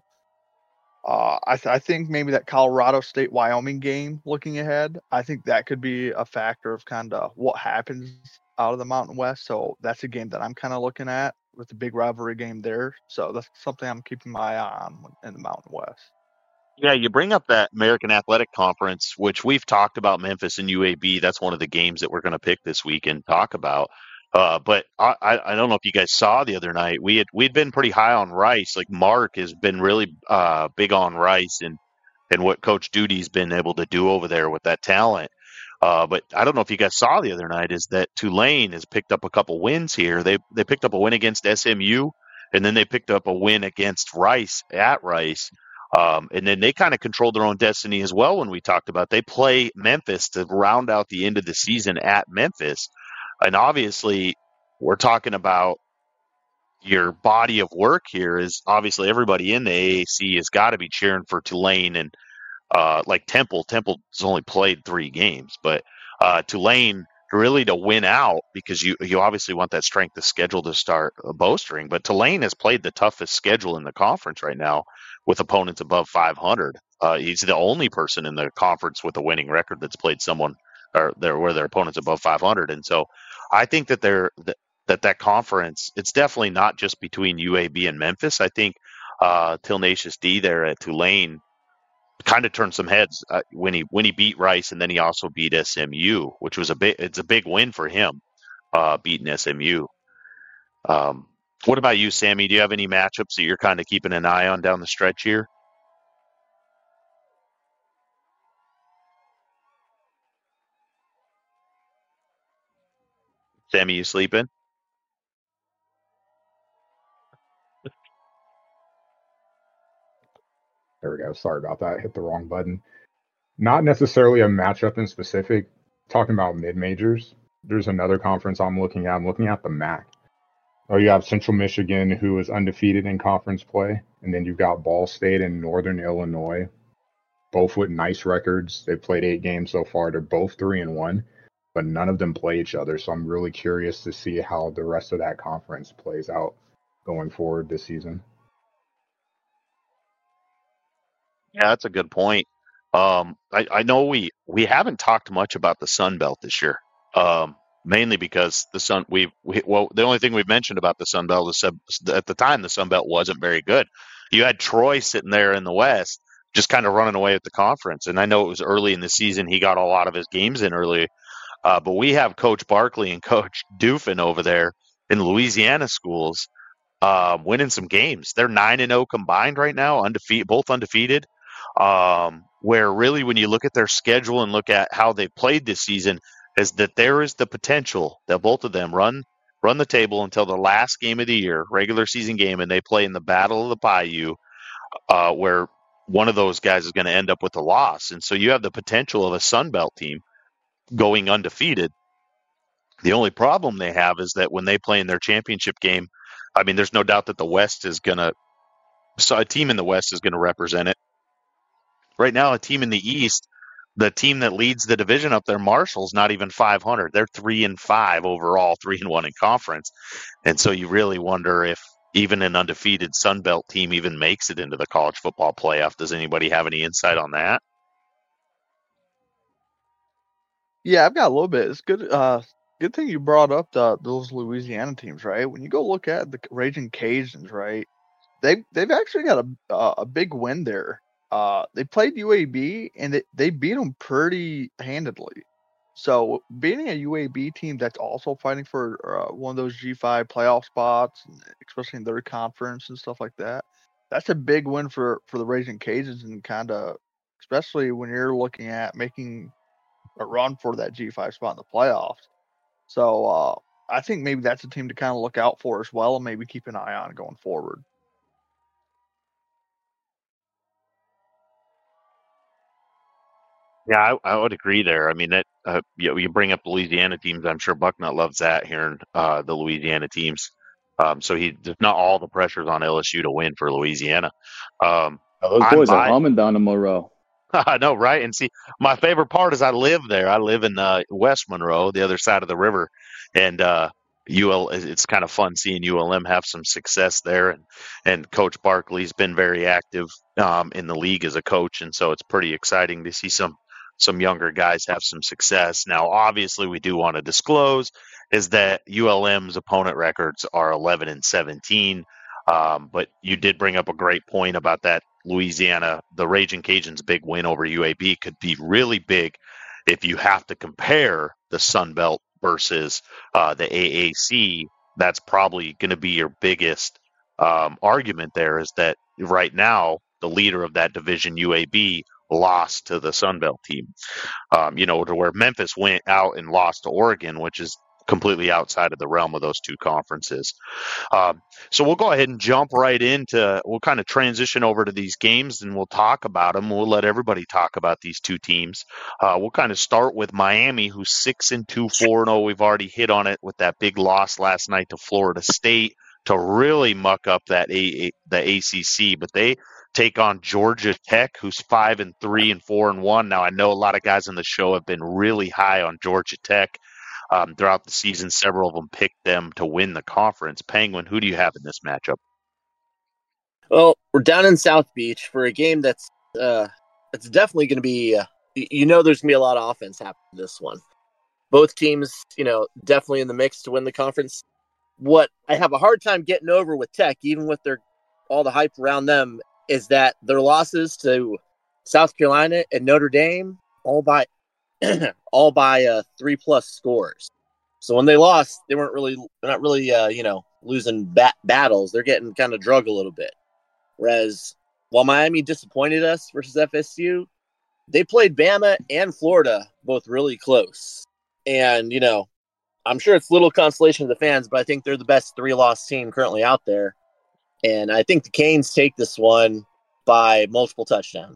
Uh, I, th- I think maybe that Colorado State Wyoming game looking ahead, I think that could be a factor of kind of what happens out of the Mountain West. So that's a game that I'm kind of looking at with the big rivalry game there. So that's something I'm keeping my eye on in the Mountain West. Yeah, you bring up that American Athletic Conference, which we've talked about Memphis and U A B. That's one of the games that we're going to pick this week and talk about. Uh, but I, I don't know if you guys saw the other night. We had we'd been pretty high on Rice. Like Mark has been really uh, big on Rice and and what Coach Duty's been able to do over there with that talent. Uh, but I don't know if you guys saw the other night is that Tulane has picked up a couple wins here. They they picked up a win against S M U, and then they picked up a win against Rice at Rice. Um, and then they kind of controlled their own destiny as well. When we talked about they play Memphis to round out the end of the season at Memphis. And obviously, we're talking about your body of work here is obviously everybody in the A A C has got to be cheering for Tulane and uh, like Temple. Temple's only played three games, but uh, Tulane really to win out because you you obviously want that strength of schedule to start bolstering. But Tulane has played the toughest schedule in the conference right now with opponents above five hundred. Uh, he's the only person in the conference with a winning record that's played someone or their where their opponents above five hundred, and so I think that they're that that, that conference it's definitely not just between U A B and Memphis. I think uh, Tilnacious D there at Tulane kind of turned some heads uh, when he when he beat Rice, and then he also beat S M U, which was a big it's a big win for him uh, beating S M U. Um, what about you, Sammy? Do you have any matchups that you're kind of keeping an eye on down the stretch here? Uh, yeah, I, I think I think the Mountain West is going to be a, a pretty good one. Uh, Rice, Rice, Tulane, Memphis, U A B. Uh, Sammy, you sleeping? There we go. Sorry about that. Hit the wrong button. Not necessarily a matchup in specific. Talking about mid-majors, there's another conference I'm looking at. I'm looking at the M A C. Oh, you have Central Michigan, who is undefeated in conference play, and then you've got Ball State and Northern Illinois, both with nice records. They've played eight games so far. They're both three and one, but none of them play each other. So I'm really curious to see how the rest of that conference plays out going forward this season. Yeah, that's a good point. Um, I, I know we we haven't talked much about the Sun Belt this year, um, mainly because the Sun we we well the only thing we've mentioned about the Sun Belt is sub, at the time the Sun Belt wasn't very good. You had Troy sitting there in the West, just kind of running away with the conference. And I know it was early in the season; he got a lot of his games in early. Uh, but we have Coach Barkley and Coach Doofin over there in Louisiana schools, uh, winning some games. They're nine and zero combined right now, undefeated, both undefeated. Um, where really when you look at their schedule and look at how they've played this season, is that there is the potential that both of them run run the table until the last game of the year, regular season game, and they play in the Battle of the Bayou, uh, where one of those guys is going to end up with a loss. And so you have the potential of a Sun Belt team going undefeated. The only problem they have is that when they play in their championship game, I mean, there's no doubt that the West is going to, so a team in the West is going to represent it. Right now, a team in the East, the team that leads the division up there, Marshall's not even five hundred. They're three and five overall, three and one in conference. And so you really wonder if even an undefeated Sun Belt team even makes it into the college football playoff. Does anybody have any insight on that? Yeah, I've got a little bit. It's good. Uh, good thing you brought up the, those Louisiana teams, right? When you go look at the Raging Cajuns, right? They they've actually got a uh, a big win there. Uh, they played U A B and they, they beat them pretty handedly. So beating a U A B team that's also fighting for uh, one of those G five playoff spots, especially in their conference and stuff like that, that's a big win for, for the Raging Cajuns, and kind of, especially when you're looking at making a run for that G five spot in the playoffs. So uh, I think maybe that's a team to kind of look out for as well, and maybe keep an eye on going forward. Yeah, I, I would agree there. I mean, that uh, you, you bring up Louisiana teams. I'm sure Bucknut loves that, hearing uh, the Louisiana teams. Um, so he there's not all the pressures on L S U to win for Louisiana. Um, Oh, those I'm boys are bi- humming down to Monroe. I know, right? And see, my favorite part is I live there. I live in uh, West Monroe, the other side of the river, and uh, U L. It's kind of fun seeing U L M have some success there, and and Coach Barkley's been very active um, in the league as a coach, and so it's pretty exciting to see some some younger guys have some success. Now, obviously, we do want to disclose is that U L M's opponent records are eleven and seventeen. Um, but you did bring up a great point about that Louisiana, the Raging Cajuns' big win over U A B could be really big if you have to compare the Sun Belt versus uh, the A A C. That's probably going to be your biggest um, argument there, is that right now the leader of that division, U A B, lost to the Sun Belt team, um, you know, to where Memphis went out and lost to Oregon, which is completely outside of the realm of those two conferences. Um, so we'll go ahead and jump right into, we'll kind of transition over to these games and we'll talk about them. We'll let everybody talk about these two teams. Uh, we'll kind of start with Miami, who's six and two, four and oh. We've already hit on it with that big loss last night to Florida State to really muck up that a- the A C C, but they take on Georgia Tech, who's five and three and four and one. Now I know a lot of guys on the show have been really high on Georgia Tech. Um, throughout the season, several of them picked them to win the conference. Penguin, who do you have in this matchup? Well, we're down in South Beach for a game that's uh, it's definitely going to be, uh, you know, there's going to be a lot of offense happening in this one. Both teams, you know, definitely in the mix to win the conference. What I have a hard time getting over with Tech, even with their all the hype around them, is that their losses to South Carolina and Notre Dame all by all by uh, three plus scores. So when they lost, they weren't really, they're not really, uh, you know, losing bat- battles. They're getting kind of drug a little bit. Whereas while Miami disappointed us versus F S U, they played Bama and Florida both really close. And, you know, I'm sure it's little consolation to the fans, but I think they're the best three-loss team currently out there. And I think the Canes take this one by multiple touchdowns.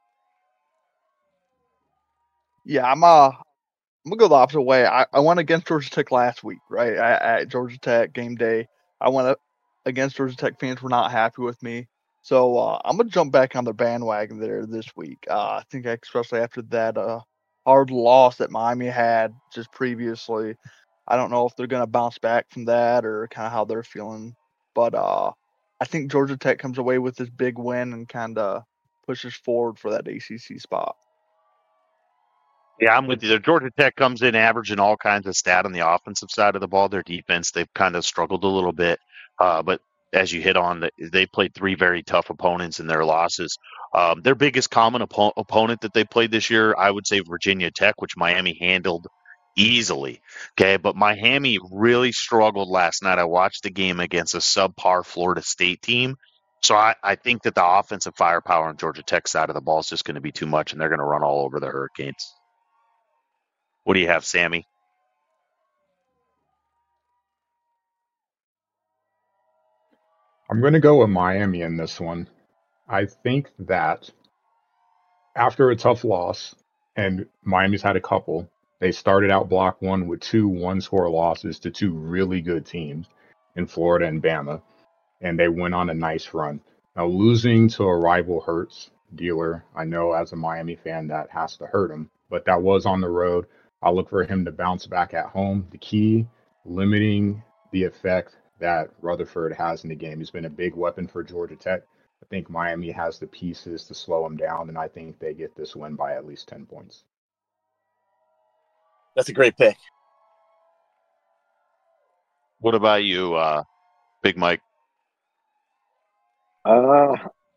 Yeah, I'm uh, I'm gonna go the opposite way. I, I went against Georgia Tech last week, right? I, at Georgia Tech game day, I went against Georgia Tech. Fans were not happy with me, so uh, I'm gonna jump back on the bandwagon there this week. Uh, I think especially after that uh, hard loss that Miami had just previously, I don't know if they're gonna bounce back from that or kind of how they're feeling, but uh, I think Georgia Tech comes away with this big win and kind of pushes forward for that A C C spot. Yeah, I'm with you. Georgia Tech comes in averaging all kinds of stat on the offensive side of the ball. Their defense, they've kind of struggled a little bit. Uh, but as you hit on, they played three very tough opponents in their losses. Um, their biggest common oppo- opponent that they played this year, I would say Virginia Tech, which Miami handled easily. Okay, but Miami really struggled last night. I watched the game against a subpar Florida State team. So I, I think that the offensive firepower on Georgia Tech's side of the ball is just going to be too much, and they're going to run all over the Hurricanes. What do you have, Sammy? I'm going to go with Miami in this one. I think that after a tough loss, and Miami's had a couple, they started out block one with two one-score losses to two really good teams in Florida and Bama, and they went on a nice run. Now, losing to a rival hurts. Dealer, I know as a Miami fan that has to hurt him, but that was on the road. I'll look for him to bounce back at home. The key, limiting the effect that Rutherford has in the game. He's been a big weapon for Georgia Tech. I think Miami has the pieces to slow him down, and I think they get this win by at least ten points. That's a great pick. What about you, uh, Big Mike? Uh,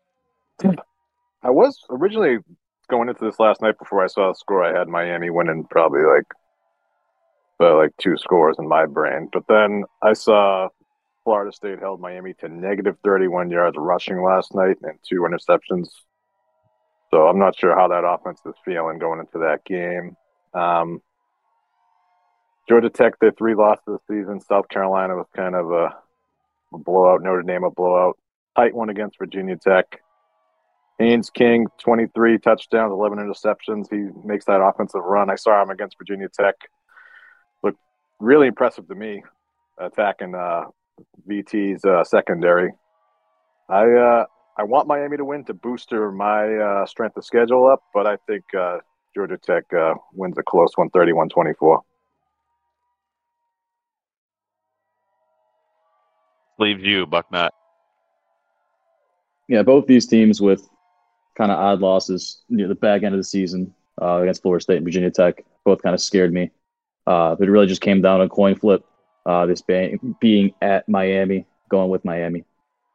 I was originally going into this last night before I saw the score. I had Miami winning probably like uh, like two scores in my brain. But then I saw Florida State held Miami to negative thirty-one yards rushing last night and two interceptions. So I'm not sure how that offense is feeling going into that game. Um, Georgia Tech, their three losses this season. South Carolina was kind of a, a blowout. Notre Dame a blowout. Tight one against Virginia Tech. Haynes King, twenty-three touchdowns, eleven interceptions. He makes that offensive run. I saw him against Virginia Tech. Looked really impressive to me, attacking uh, V T's uh, secondary. I uh, I want Miami to win to booster my uh, strength of schedule up, but I think uh, Georgia Tech uh, wins a close one, thirty-one twenty-four. Leaves you, Bucknut. Yeah, both these teams with kind of odd losses near the back end of the season uh, against Florida State and Virginia Tech both kind of scared me. Uh, but it really just came down to a coin flip. Uh, this being, being at Miami, going with Miami.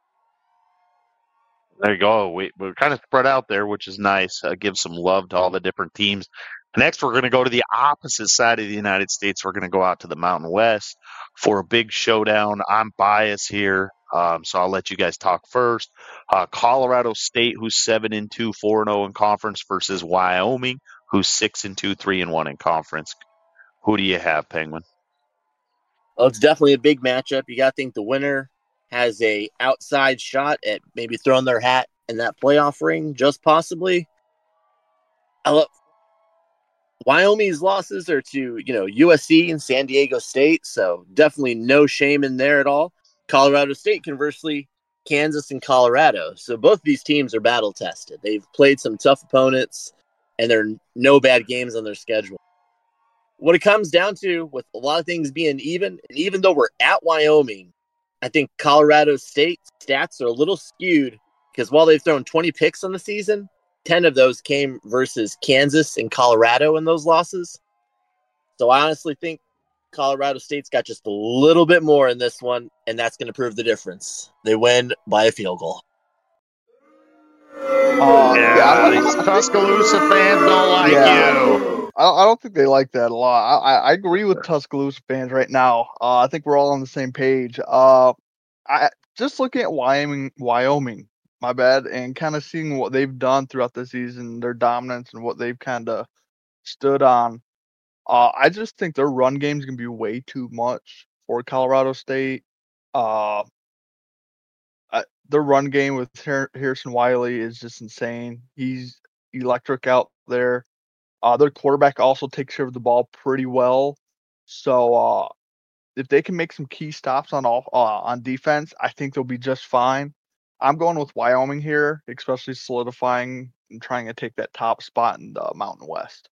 There you go. We, we're kind of spread out there, which is nice. Uh, give some love to all the different teams. Next, we're going to go to the opposite side of the United States. We're going to go out to the Mountain West for a big showdown. I'm biased here, um, so I'll let you guys talk first. Uh, Colorado State, who's seven and two, four and zero in conference, versus Wyoming, who's six and two, three and one in conference. Who do you have, Penguin? Well, it's definitely a big matchup. You got to think the winner has a outside shot at maybe throwing their hat in that playoff ring, just possibly. I love Wyoming's losses are to, you know, U S C and San Diego State, so definitely no shame in there at all. Colorado State, conversely, Kansas and Colorado. So both of these teams are battle tested. They've played some tough opponents, and there are no bad games on their schedule. What it comes down to, with a lot of things being even, and even though we're at Wyoming, I think Colorado State stats are a little skewed because while they've thrown twenty picks on the season, ten of those came versus Kansas and Colorado in those losses. So I honestly think Colorado State's got just a little bit more in this one, and that's going to prove the difference. They win by a field goal. Uh, yeah, yeah, these Tuscaloosa fans don't like yeah. you. I, I don't think they like that a lot. I, I agree with Tuscaloosa fans right now. Uh, I think we're all on the same page. Uh, I just looking at Wyoming, Wyoming, my bad, and kind of seeing what they've done throughout the season, their dominance and what they've kind of stood on. Uh, I just think their run game is going to be way too much for Colorado State. Uh, I, their run game with Har- Harrison Wiley is just insane. He's electric out there. Uh, their quarterback also takes care of the ball pretty well. So uh, if they can make some key stops on all uh, on defense, I think they'll be just fine. I'm going with Wyoming here, especially solidifying and trying to take that top spot in the Mountain West.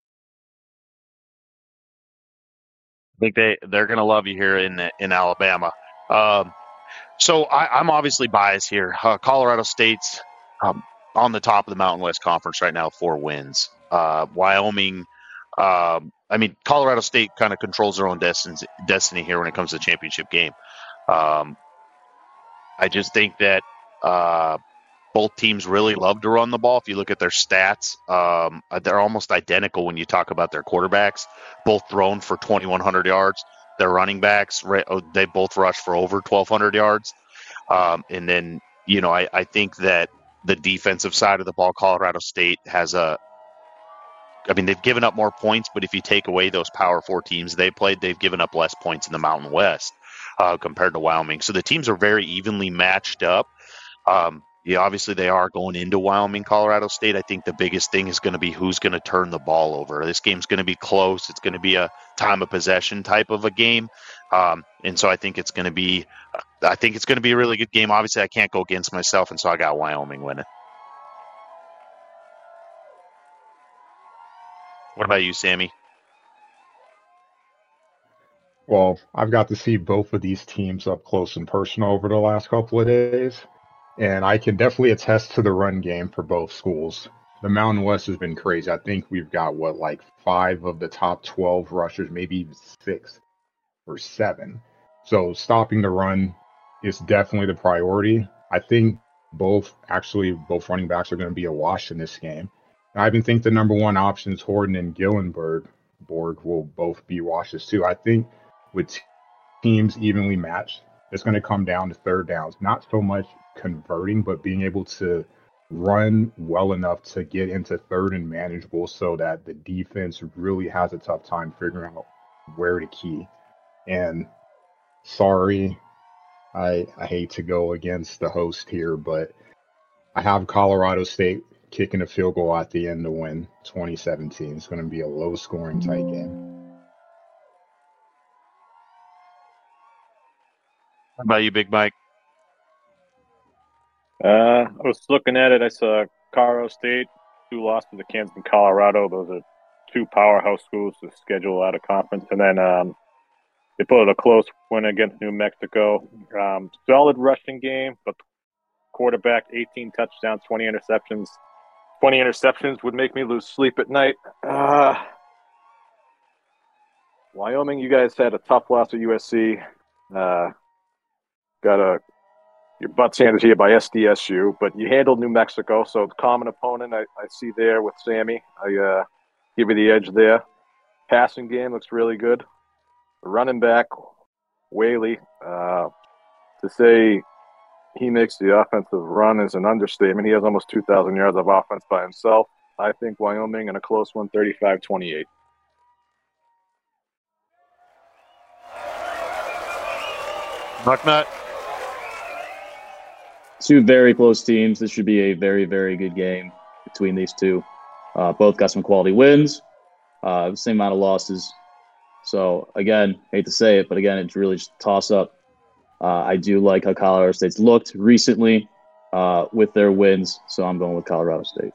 I think they they're going to love you here in in Alabama. Um, so I, I'm obviously biased here. Uh, Colorado State's um, on the top of the Mountain West Conference right now, four wins. Uh, Wyoming, um, I mean, Colorado State kind of controls their own destiny, destiny here when it comes to the championship game. Um, I just think that uh, both teams really love to run the ball. If you look at their stats, um, they're almost identical when you talk about their quarterbacks, both thrown for twenty-one hundred yards. Their running backs, they both rush for over twelve hundred yards. Um, and then, you know, I, I think that the defensive side of the ball, Colorado State has a, I mean, they've given up more points, but if you take away those Power Four teams they played, they've given up less points in the Mountain West uh, compared to Wyoming. So the teams are very evenly matched up. Um, yeah, obviously they are going into Wyoming, Colorado State. I think the biggest thing is going to be who's going to turn the ball over. This game's going to be close. It's going to be a time of possession type of a game. Um, and so I think it's going to be, I think it's going to be a really good game. Obviously I can't go against myself. And so I got Wyoming winning. What about you, Sammy? Well, I've got to see both of these teams up close and personal over the last couple of days, and I can definitely attest to the run game for both schools. The Mountain West has been crazy. I think we've got, what, like five of the top twelve rushers, maybe even six or seven. So stopping the run is definitely the priority. I think both, actually, both running backs are going to be a wash in this game. I even think the number one options, Horton and Gillenberg, Borg, will both be washes too. I think with teams evenly matched, it's going to come down to third downs. Not so much converting, but being able to run well enough to get into third and manageable so that the defense really has a tough time figuring out where to key. And sorry, I, I hate to go against the host here, but I have Colorado State kicking a field goal at the end to win twenty seventeen. It's going to be a low-scoring tight game. How about you, Big Mike? Uh, I was looking at it. I saw Colorado State, two losses to Kansas and Colorado. Those are two powerhouse schools to schedule out of conference. And then um, they put a close win against New Mexico. Um, solid rushing game, but quarterback, eighteen touchdowns, twenty interceptions. twenty interceptions would make me lose sleep at night. Uh, Wyoming, you guys had a tough loss at U S C. Uh, got a your butt's handed here by S D S U, but you handled New Mexico, so the common opponent I, I see there with Sammy. I uh, give you the edge there. Passing game looks really good. The running back, Whaley, uh, to say he makes the offensive run is an understatement. He has almost two thousand yards of offense by himself. I think Wyoming in a close one, thirty-five twenty-eight. Bucknut? Two very close teams. This should be a very, very good game between these two. Uh, both got some quality wins, uh, same amount of losses. So, again, hate to say it, but again, it's really just a toss-up. Uh, I do like how Colorado State's looked recently uh, with their wins, so I'm going with Colorado State.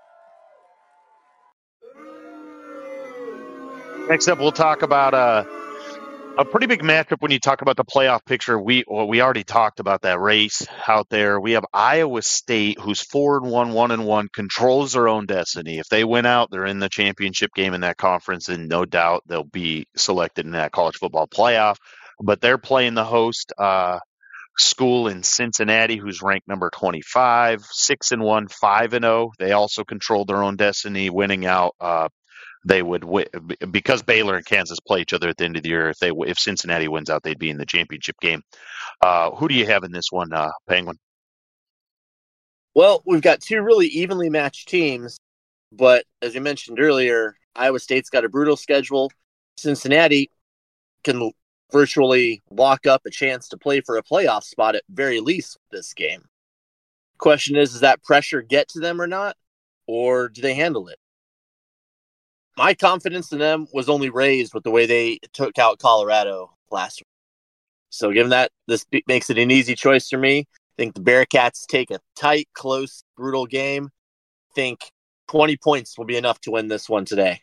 Next up, we'll talk about uh, a pretty big matchup when you talk about the playoff picture. We well, we already talked about that race out there. We have Iowa State, who's four and one, one and one, controls their own destiny. If they win out, they're in the championship game in that conference, and no doubt they'll be selected in that college football playoff. But they're playing the host uh, school in Cincinnati, who's ranked number twenty-five, six and one, five and zero. They also control their own destiny, winning out. Uh, they would win because Baylor and Kansas play each other at the end of the year. If they if Cincinnati wins out, they'd be in the championship game. Uh, who do you have in this one, uh, Penguin? Well, we've got two really evenly matched teams, but as you mentioned earlier, Iowa State's got a brutal schedule. Cincinnati can virtually lock up a chance to play for a playoff spot at very least this game. Question is, does that pressure get to them or not? Or do they handle it? My confidence in them was only raised with the way they took out Colorado last week. So given that, this makes it an easy choice for me. I think the Bearcats take a tight, close, brutal game. I think twenty points will be enough to win this one today.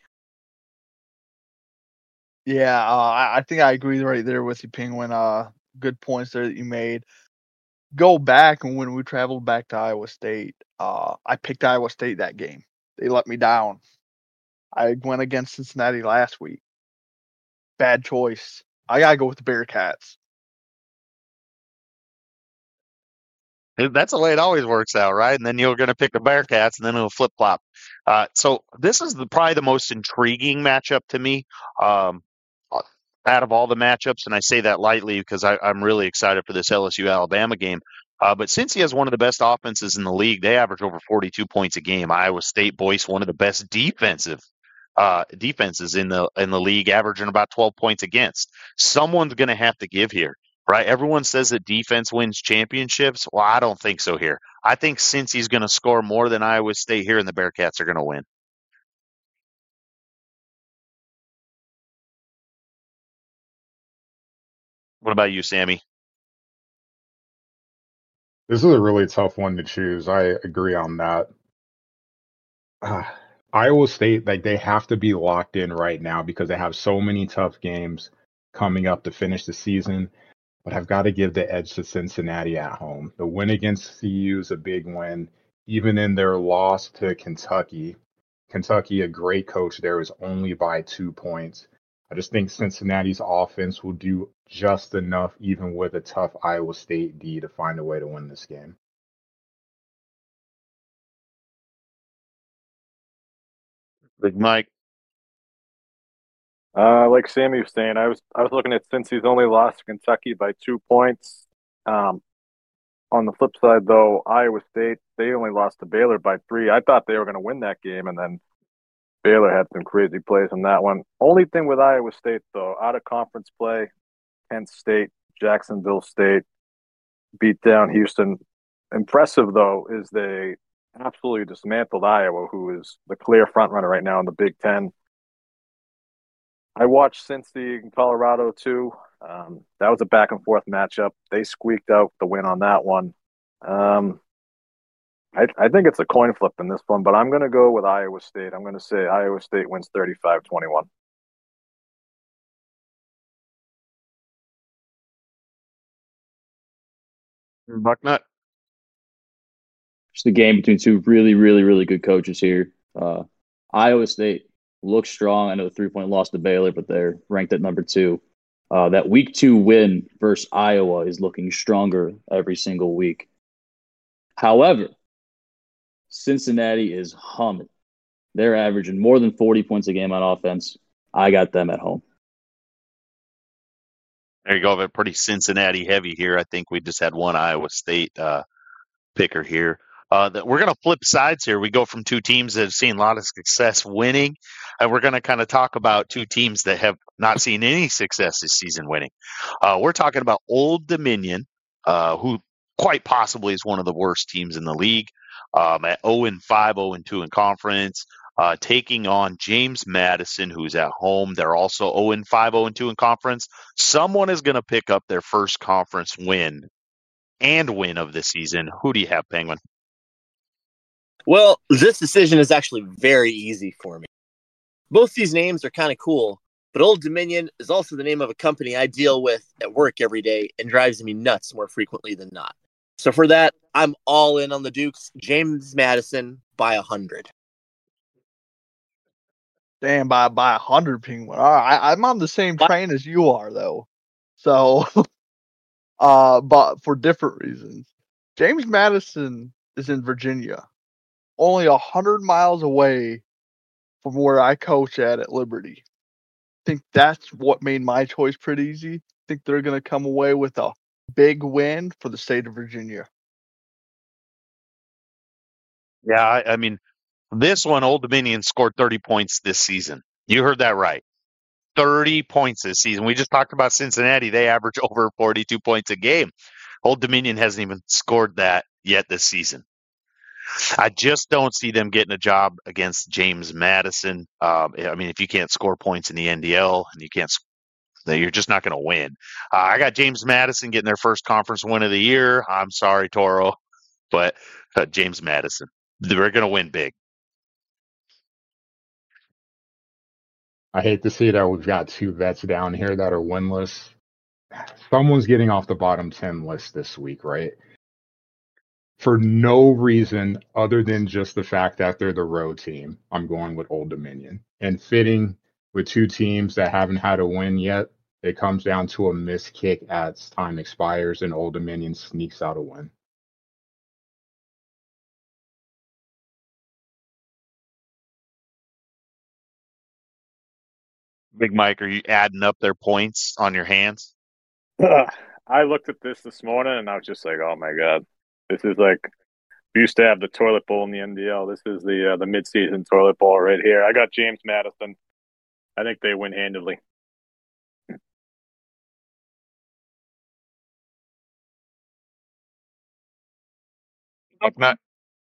Yeah, uh, I I think I agree right there with you, Penguin. Uh, good points there that you made. Go back, and when we traveled back to Iowa State, uh, I picked Iowa State that game. They let me down. I went against Cincinnati last week. Bad choice. I gotta go with the Bearcats. That's the way it always works out, right? And then you're going to pick the Bearcats, and then it'll flip flop. Uh, so this is the, probably the most intriguing matchup to me um, out of all the matchups, and I say that lightly because I, I'm really excited for this L S U Alabama game. Uh, but since he has one of the best offenses in the league, they average over forty-two points a game. Iowa State boasts one of the best defensive uh, defenses in the in the league, averaging about twelve points against. Someone's going to have to give here. Right, everyone says that defense wins championships. Well, I don't think so here. I think Cincy's going to score more than Iowa State here, and the Bearcats are going to win. What about you, Sammy? This is a really tough one to choose. I agree on that. Uh, Iowa State, like they have to be locked in right now because they have so many tough games coming up to finish the season. But I've got to give the edge to Cincinnati at home. The win against C U is a big win. Even in their loss to Kentucky, Kentucky, a great coach there, is only by two points. I just think Cincinnati's offense will do just enough, even with a tough Iowa State D, to find a way to win this game. Big Mike. Uh, like Sammy was saying, I was I was looking at Cincy's only lost to Kentucky by two points. Um, on the flip side, though, Iowa State, they only lost to Baylor by three. I thought they were going to win that game, and then Baylor had some crazy plays in that one. Only thing with Iowa State, though, out of conference play, Kent State, Jacksonville State, beat down Houston. Impressive, though, is they absolutely dismantled Iowa, who is the clear front runner right now in the Big Ten. I watched Cincy in Colorado, too. Um, that was a back-and-forth matchup. They squeaked out the win on that one. Um, I, I think it's a coin flip in this one, but I'm going to go with Iowa State. I'm going to say Iowa State wins thirty-five twenty-one. Bucknut. It's the game between two really, really, really good coaches here. Uh, Iowa State looks strong. I know the three-point loss to Baylor, but they're ranked at number two. Uh, that week two win versus Iowa is looking stronger every single week. However, Cincinnati is humming. They're averaging more than forty points a game on offense. I got them at home. There you go. But pretty Cincinnati heavy here. I think we just had one Iowa State uh, picker here. Uh, that we're going to flip sides here. We go from two teams that have seen a lot of success winning, and we're going to kind of talk about two teams that have not seen any success this season winning. Uh, we're talking about Old Dominion, uh, who quite possibly is one of the worst teams in the league, um, at oh and five, oh and two in conference, uh, taking on James Madison, who's at home. They're also oh and five, oh and two in conference. Someone is going to pick up their first conference win and win of the season. Who do you have, Penguin? Well, this decision is actually very easy for me. Both these names are kind of cool, but Old Dominion is also the name of a company I deal with at work every day and drives me nuts more frequently than not. So for that, I'm all in on the Dukes. James Madison by one hundred. Damn, by by a hundred, Penguin. All right, I, I'm on the same train as you are, though. So, uh, but for different reasons. James Madison is in Virginia, only a hundred miles away from where I coach at at Liberty. I think that's what made my choice pretty easy. I think they're going to come away with a big win for the state of Virginia. Yeah, I, I mean, this one, Old Dominion scored thirty points this season. You heard that right. thirty points this season. We just talked about Cincinnati. They average over forty-two points a game. Old Dominion hasn't even scored that yet this season. I just don't see them getting a job against James Madison. Um, I mean, if you can't score points in the N D L and you can't, you're just not going to win. Uh, I got James Madison getting their first conference win of the year. I'm sorry, Toro, but uh, James Madison, they're going to win big. I hate to see that we've got two vets down here that are winless. Someone's getting off the bottom ten list this week, right? For no reason other than just the fact that they're the road team, I'm going with Old Dominion. And fitting with two teams that haven't had a win yet, it comes down to a missed kick as time expires and Old Dominion sneaks out a win. Big Mike, are you adding up their points on your hands? I looked at this this morning and I was just like, oh my God. This is like, we used to have the toilet bowl in the N D L. This is the uh, the midseason toilet bowl right here. I got James Madison. I think they win handedly. Not.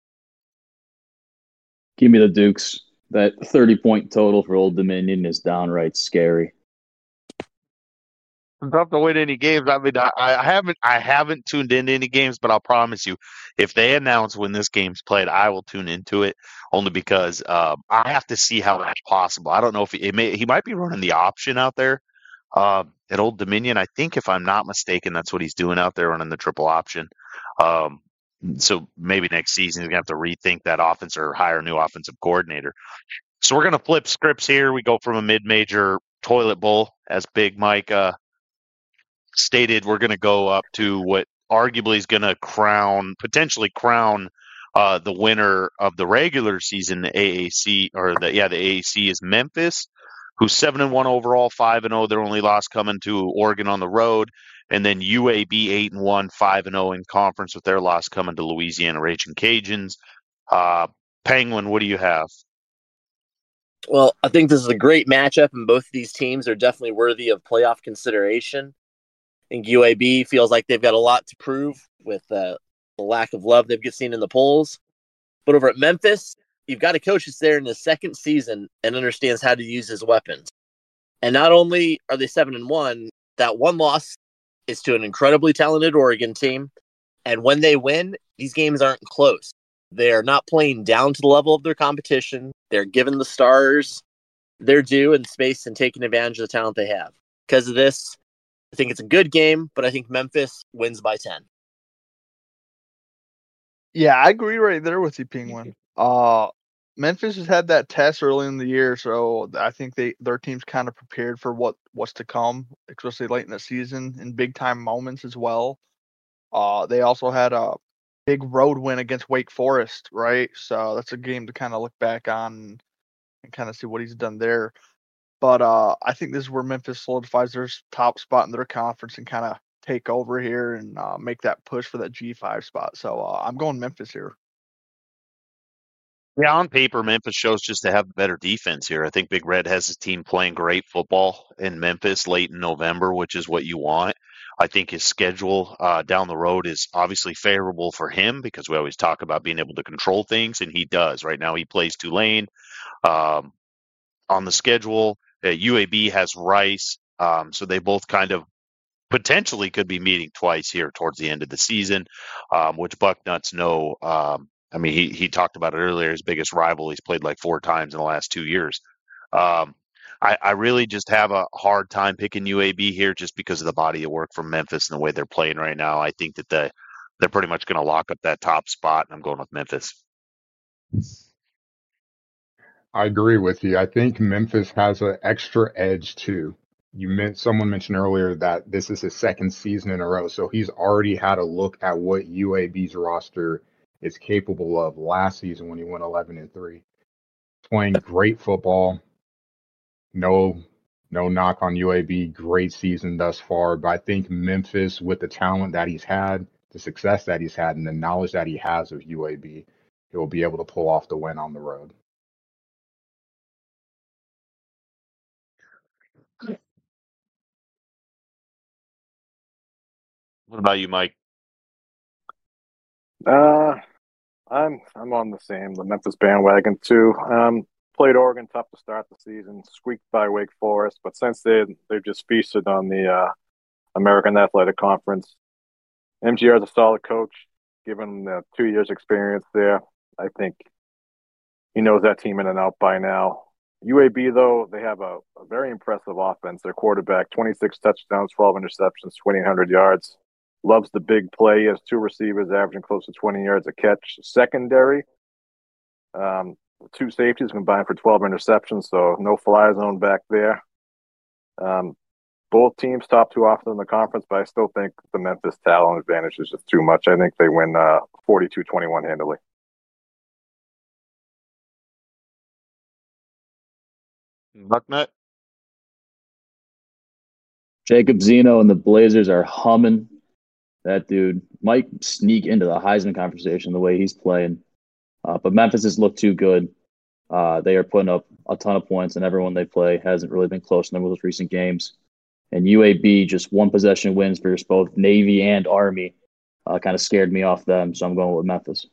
Give me the Dukes. That thirty-point total for Old Dominion is downright scary. It's tough to win any games. I mean, I, I haven't, I haven't tuned into any games, but I'll promise you, if they announce when this game's played, I will tune into it. Only because um, I have to see how that's possible. I don't know if he, it may, he might be running the option out there uh, at Old Dominion. I think, if I'm not mistaken, that's what he's doing out there, running the triple option. Um, so maybe next season he's gonna have to rethink that offense or hire a new offensive coordinator. So we're gonna flip scripts here. We go from a mid-major toilet bowl, as Big Mike uh, stated. We're gonna go up to what arguably is gonna crown, potentially crown, uh, the winner of the regular season, the A A C, or the yeah, the A A C is Memphis, who's seven and one overall, five and zero. Their only loss coming to Oregon on the road. And then U A B eight and one, five and zero in conference, with their loss coming to Louisiana Raging Cajuns. Uh, Penguin, what do you have? Well, I think this is a great matchup, and both of these teams are definitely worthy of playoff consideration. I think U A B feels like they've got a lot to prove with uh, the lack of love they've seen in the polls. But over at Memphis, you've got a coach that's there in his second season and understands how to use his weapons. And not only are they seven and one, that one loss is to an incredibly talented Oregon team. And when they win, these games aren't close. They're not playing down to the level of their competition. They're giving the stars their due and space and taking advantage of the talent they have. Because of this, I think it's a good game, but I think Memphis wins by ten. Yeah, I agree right there with you, Penguin. Uh, Memphis has had that test early in the year, so I think they their team's kind of prepared for what what's to come, especially late in the season in big time moments as well. Uh, they also had a big road win against Wake Forest, right? So that's a game to kind of look back on and kind of see what he's done there. But uh, I think this is where Memphis solidifies their top spot in their conference and kind of take over here and uh, make that push for that G five spot. So uh, I'm going Memphis here. Yeah, on paper, Memphis shows just to have better defense here. I think Big Red has his team playing great football in Memphis late in November, which is what you want. I think his schedule uh, down the road is obviously favorable for him because we always talk about being able to control things, and he does. Right now he plays Tulane. Um, on the schedule, uh, U A B has Rice, um, so they both kind of potentially could be meeting twice here towards the end of the season, um, which Bucknuts know. Um, I mean, he he talked about it earlier. His biggest rival, he's played like four times in the last two years. Um, I, I really just have a hard time picking U A B here just because of the body of work from Memphis and the way they're playing right now. I think that the, they're pretty much going to lock up that top spot, and I'm going with Memphis. I agree with you. I think Memphis has an extra edge too. You meant someone mentioned earlier that this is his second season in a row, so he's already had a look at what U A B's roster is capable of last season when he went eleven and three. Playing great football. No, no knock on U A B. Great season thus far, but I think Memphis, with the talent that he's had, the success that he's had, and the knowledge that he has of U A B, he'll be able to pull off the win on the road. What about you, Mike? Uh, I'm I'm on the same, the Memphis bandwagon too. Um, played Oregon tough to start the season, squeaked by Wake Forest, but since they they've just feasted on the uh, American Athletic Conference. M G R is a solid coach, given him the two years experience there. I think he knows that team in and out by now. U A B, though, they have a, a very impressive offense. Their quarterback, twenty-six touchdowns, twelve interceptions, twenty-eight hundred yards. Loves the big play. He has two receivers averaging close to twenty yards a catch. Secondary, um, two safeties combined for twelve interceptions, so no fly zone back there. Um, both teams top two often in the conference, but I still think the Memphis talent advantage is just too much. I think they win uh, forty-two twenty-one handily. Bucknut? Jacob Zeno and the Blazers are humming. That dude might sneak into the Heisman conversation the way he's playing. Uh, but Memphis has looked too good. Uh, they are putting up a ton of points, and everyone they play hasn't really been close in the most recent games. And U A B, just one possession wins versus both Navy and Army, uh, kind of scared me off them, so I'm going with Memphis.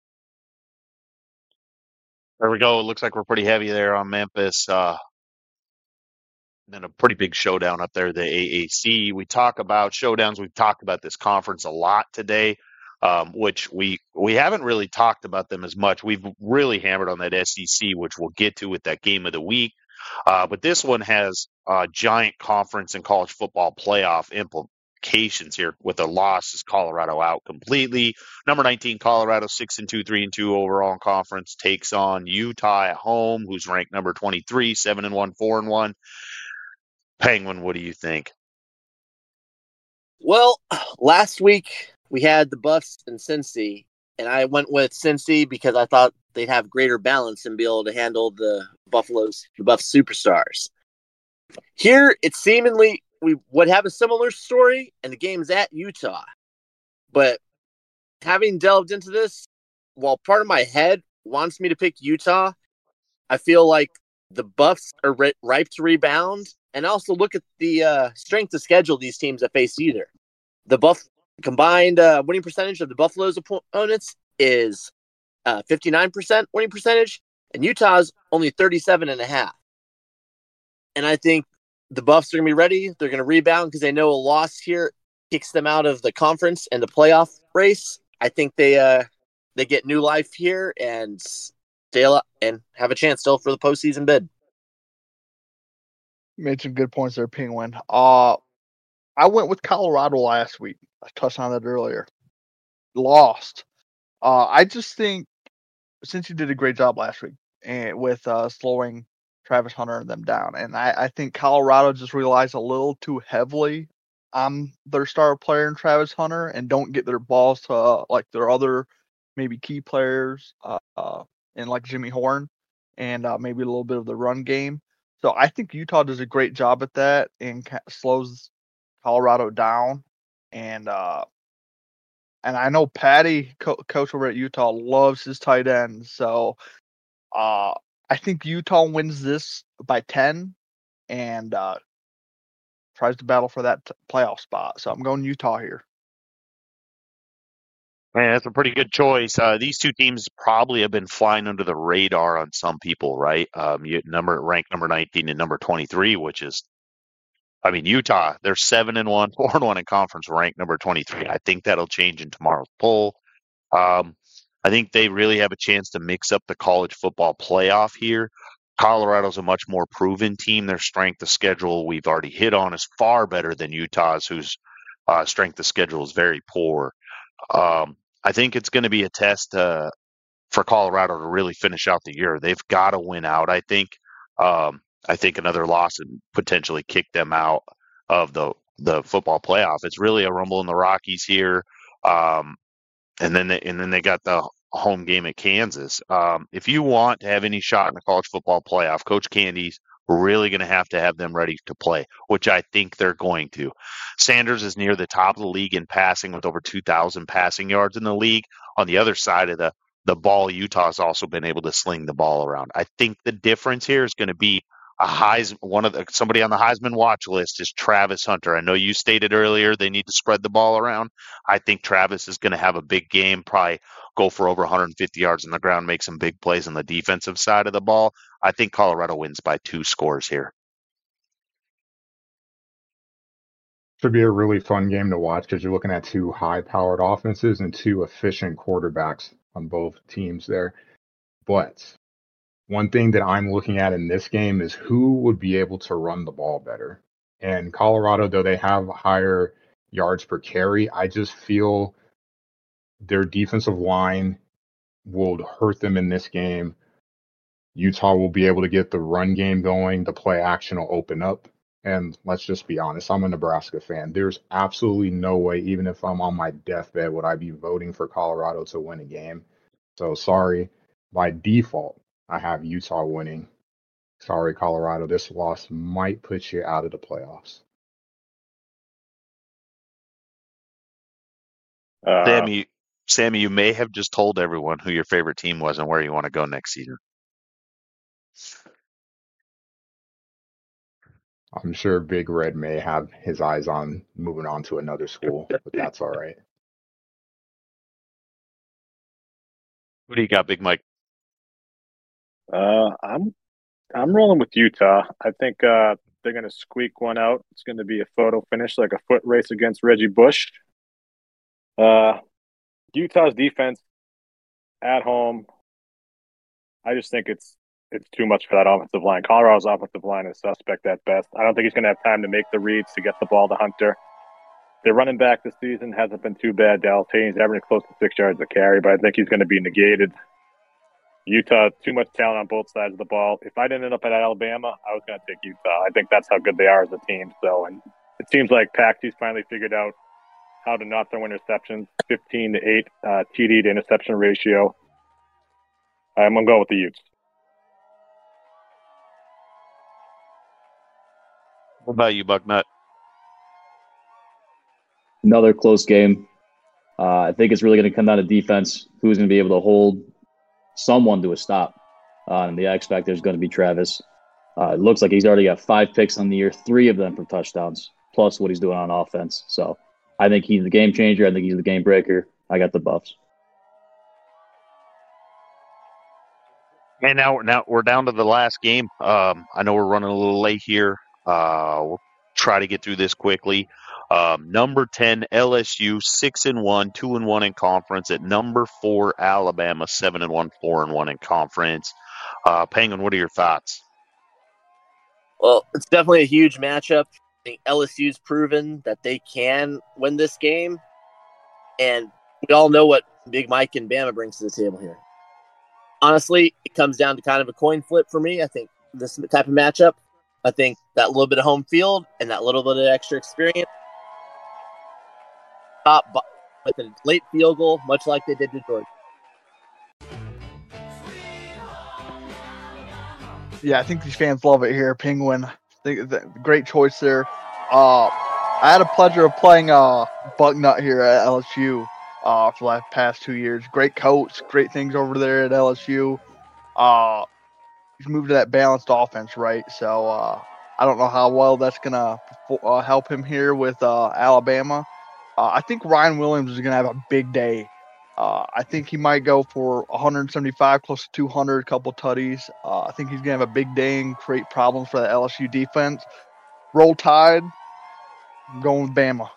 There we go. It looks like we're pretty heavy there on Memphis. Uh, then a pretty big showdown up there, the A A C. We talk about showdowns. We've talked about this conference a lot today, um, which we we haven't really talked about them as much. We've really hammered on that S E C, which we'll get to with that game of the week. Uh, but this one has uh, giant conference and college football playoff implications here. With a loss, is Colorado out completely. Number nineteen, Colorado, six and two, three and two overall in conference, takes on Utah at home, who's ranked number twenty-three, seven and one, four and one. Penguin, what do you think? Well, last week we had the Buffs and Cincy, and I went with Cincy because I thought they'd have greater balance and be able to handle the Buffaloes, the Buff superstars. Here, it's seemingly we would have a similar story, and the game's at Utah. But having delved into this, while part of my head wants me to pick Utah, I feel like the Buffs are ri- ripe to rebound. And also look at the uh, strength of schedule these teams have faced either. The Buff combined uh, winning percentage of the Buffalo's opponents is uh, fifty-nine percent winning percentage, and Utah's only thirty-seven and a half. And I think the Buffs are going to be ready. They're going to rebound because they know a loss here kicks them out of the conference and the playoff race. I think they uh, they get new life here and stay up and have a chance still for the postseason bid. Made some good points there, Penguin. Uh, I went with Colorado last week. I touched on that earlier. Lost. Uh, I just think since you did a great job last week and with uh, slowing Travis Hunter and them down, and I, I think Colorado just relies a little too heavily on their star player in Travis Hunter and don't get their balls to uh, like their other maybe key players uh, uh, in like Jimmy Horn and uh, maybe a little bit of the run game. So I think Utah does a great job at that and ca- slows Colorado down. And uh, and I know Patty, co- coach over at Utah, loves his tight ends. So uh, I think Utah wins this by ten and uh, tries to battle for that t- playoff spot. So I'm going Utah here. Man, that's a pretty good choice. Uh, these two teams probably have been flying under the radar on some people, right? Um, you number ranked number nineteen and number twenty-three, which is, I mean, Utah. They're seven and one, four and one in conference, ranked number twenty-three. I think that'll change in tomorrow's poll. Um, I think they really have a chance to mix up the college football playoff here. Colorado's a much more proven team. Their strength of schedule we've already hit on is far better than Utah's, whose uh, strength of schedule is very poor. Um, I think it's going to be a test uh, for Colorado to really finish out the year. They've got to win out. I think. Um, I think another loss would potentially kick them out of the the football playoff. It's really a rumble in the Rockies here, um, and then they, and then they got the home game at Kansas. Um, if you want to have any shot in the college football playoff, Coach Candy's really going to have to have them ready to play, which I think they're going to. Sanders is near the top of the league in passing with over two thousand passing yards in the league. On the other side of the, the ball, Utah's also been able to sling the ball around. I think the difference here is going to be a Heis, one of the, somebody on the Heisman watch list is Travis Hunter. I know you stated earlier they need to spread the ball around. I think Travis is going to have a big game, probably go for over one hundred fifty yards on the ground, make some big plays on the defensive side of the ball. I think Colorado wins by two scores here. Should be a really fun game to watch because you're looking at two high-powered offenses and two efficient quarterbacks on both teams there. But one thing that I'm looking at in this game is who would be able to run the ball better. And Colorado, though they have higher yards per carry, I just feel their defensive line will hurt them in this game. Utah will be able to get the run game going. The play action will open up. And let's just be honest, I'm a Nebraska fan. There's absolutely no way, even if I'm on my deathbed, would I be voting for Colorado to win a game. So sorry, by default, I have Utah winning. Sorry, Colorado. This loss might put you out of the playoffs. Uh, Sammy, Sammy, you may have just told everyone who your favorite team was and where you want to go next season. I'm sure Big Red may have his eyes on moving on to another school, but that's all right. Who do you got, Big Mike? Uh, I'm I'm rolling with Utah. I think uh, they're going to squeak one out. It's going to be a photo finish, like a foot race against Reggie Bush. Uh, Utah's defense at home, I just think it's it's too much for that offensive line. Colorado's offensive line is suspect at best. I don't think he's going to have time to make the reads to get the ball to Hunter. Their running back this season hasn't been too bad. Dallas Haynes averaging close to six yards a carry, but I think he's going to be negated. Utah, too much talent on both sides of the ball. If I didn't end up at Alabama, I was going to take Utah. I think that's how good they are as a team. So, and it seems like Paxty's finally figured out how to not throw interceptions. fifteen to eight uh, T D to interception ratio. I'm going to go with the Utes. What about you, Bucknut? Another close game. Uh, I think it's really going to come down to defense. Who's going to be able to hold someone to a stop? Uh, and the X factor is going to be Travis. Uh, it looks like he's already got five picks on the year, three of them for touchdowns, plus what he's doing on offense. So I think he's the game changer. I think he's the game breaker. I got the Buffs. And now, now we're down to the last game. Um, I know we're running a little late here. Uh, we'll try to get through this quickly. Um, number ten, L S U, six and one, two and one in conference. At number four, Alabama, seven and one, four and one in conference. Uh, Penguin, what are your thoughts? Well, it's definitely a huge matchup. I think L S U's proven that they can win this game, and we all know what Big Mike and Bama brings to the table here. Honestly, it comes down to kind of a coin flip for me. I think this type of matchup, I think that little bit of home field and that little bit of extra experience, top with a late field goal, much like they did to Georgia. Yeah, I think these fans love it here. Penguin, I think that, great choice there. Uh, I had a pleasure of playing uh, Bucknut here at L S U uh, for the past two years. Great coach, great things over there at L S U. Uh, he's moved to that balanced offense, right? So uh, I don't know how well that's going to uh, help him here with uh, Alabama. Uh, I think Ryan Williams is going to have a big day. Uh, I think he might go for one seventy-five, close to two hundred, couple tutties. Uh, I think he's going to have a big day and create problems for the L S U defense. Roll Tide. I'm going with Bama.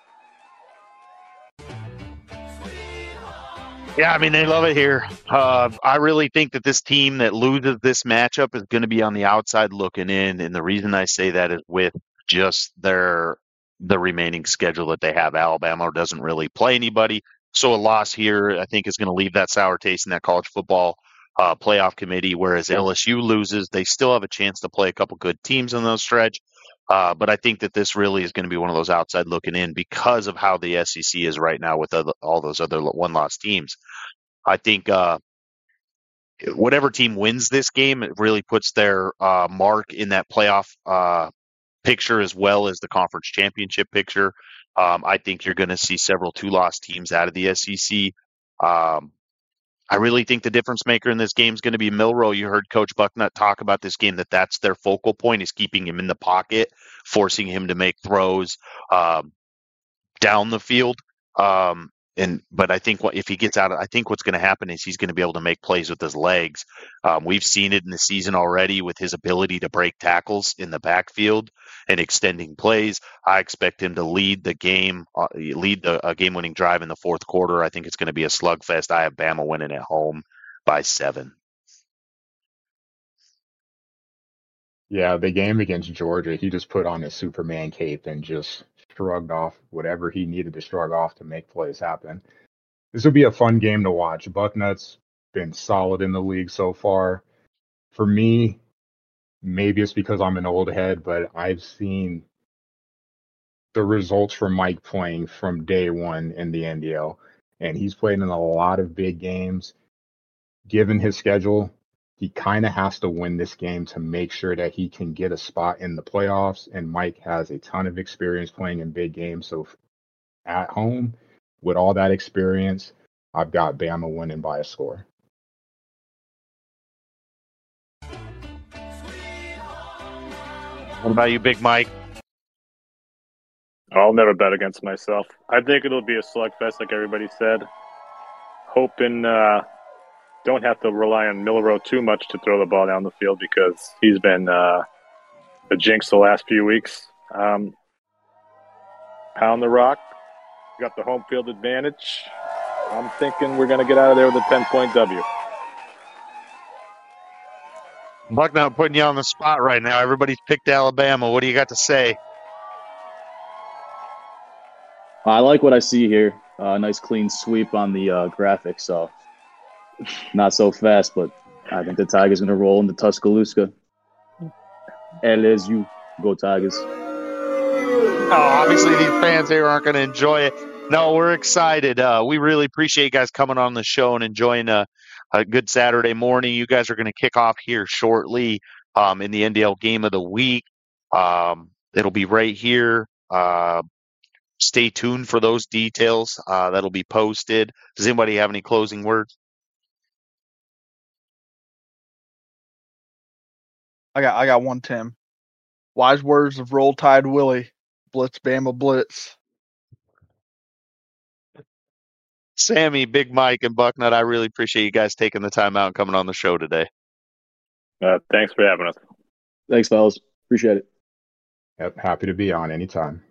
Yeah, I mean, they love it here. Uh, I really think that this team that loses this matchup is going to be on the outside looking in. And the reason I say that is with just their the remaining schedule that they have. Alabama doesn't really play anybody. So a loss here, I think, is going to leave that sour taste in that college football uh, playoff committee, whereas L S U loses. They still have a chance to play a couple good teams in those stretch. Uh, but I think that this really is going to be one of those outside looking in because of how the S E C is right now with other, all those other one-loss teams. I think uh, whatever team wins this game, it really puts their uh, mark in that playoff uh, picture as well as the conference championship picture. Um, I think you're going to see several two-loss teams out of the S E C. Um, I really think the difference maker in this game is going to be Milroe. You heard Coach Bucknut talk about this game, that that's their focal point, is keeping him in the pocket, forcing him to make throws um, down the field. Um, and but I think what, if he gets out, I think what's going to happen is he's going to be able to make plays with his legs. Um, we've seen it in the season already with his ability to break tackles in the backfield and extending plays. I expect him to lead the game, uh, lead the uh, game-winning drive in the fourth quarter. I think it's going to be a slugfest. I have Bama winning at home by seven. Yeah, the game against Georgia, he just put on his Superman cape and just shrugged off whatever he needed to shrug off to make plays happen. This will be a fun game to watch. Bucknut's been solid in the league so far. For me, maybe it's because I'm an old head, but I've seen the results from Mike playing from day one in the N D L, and he's played in a lot of big games. Given his schedule, he kind of has to win this game to make sure that he can get a spot in the playoffs, and Mike has a ton of experience playing in big games. So at home, with all that experience, I've got Bama winning by a score. What about you, Big Mike? I'll never bet against myself. I think it'll be a slugfest, like everybody said. Hoping uh, don't have to rely on Milroe too much to throw the ball down the field, because he's been uh, a jinx the last few weeks. Um, pound the rock. Got the home field advantage. I'm thinking we're going to get out of there with a ten-point W. Bucknut putting you on the spot right now. Everybody's picked Alabama. What do you got to say? I like what I see here. A uh, nice clean sweep on the uh, graphics. So not so fast, but I think the Tigers are going to roll into Tuscaloosa. L S U. Go Tigers. Oh, obviously these fans here aren't going to enjoy it. No, we're excited. Uh, we really appreciate you guys coming on the show and enjoying a, a good Saturday morning. You guys are going to kick off here shortly um, in the N D L Game of the Week. Um, it'll be right here. Uh, stay tuned for those details. Uh, that'll be posted. Does anybody have any closing words? I got I got one, Tim. Wise words of Roll Tide Willie. Blitz Bama Blitz. Sammy, Big Mike, and Bucknut, I really appreciate you guys taking the time out and coming on the show today. Uh, thanks for having us. Thanks, fellas. Appreciate it. Yep, happy to be on anytime.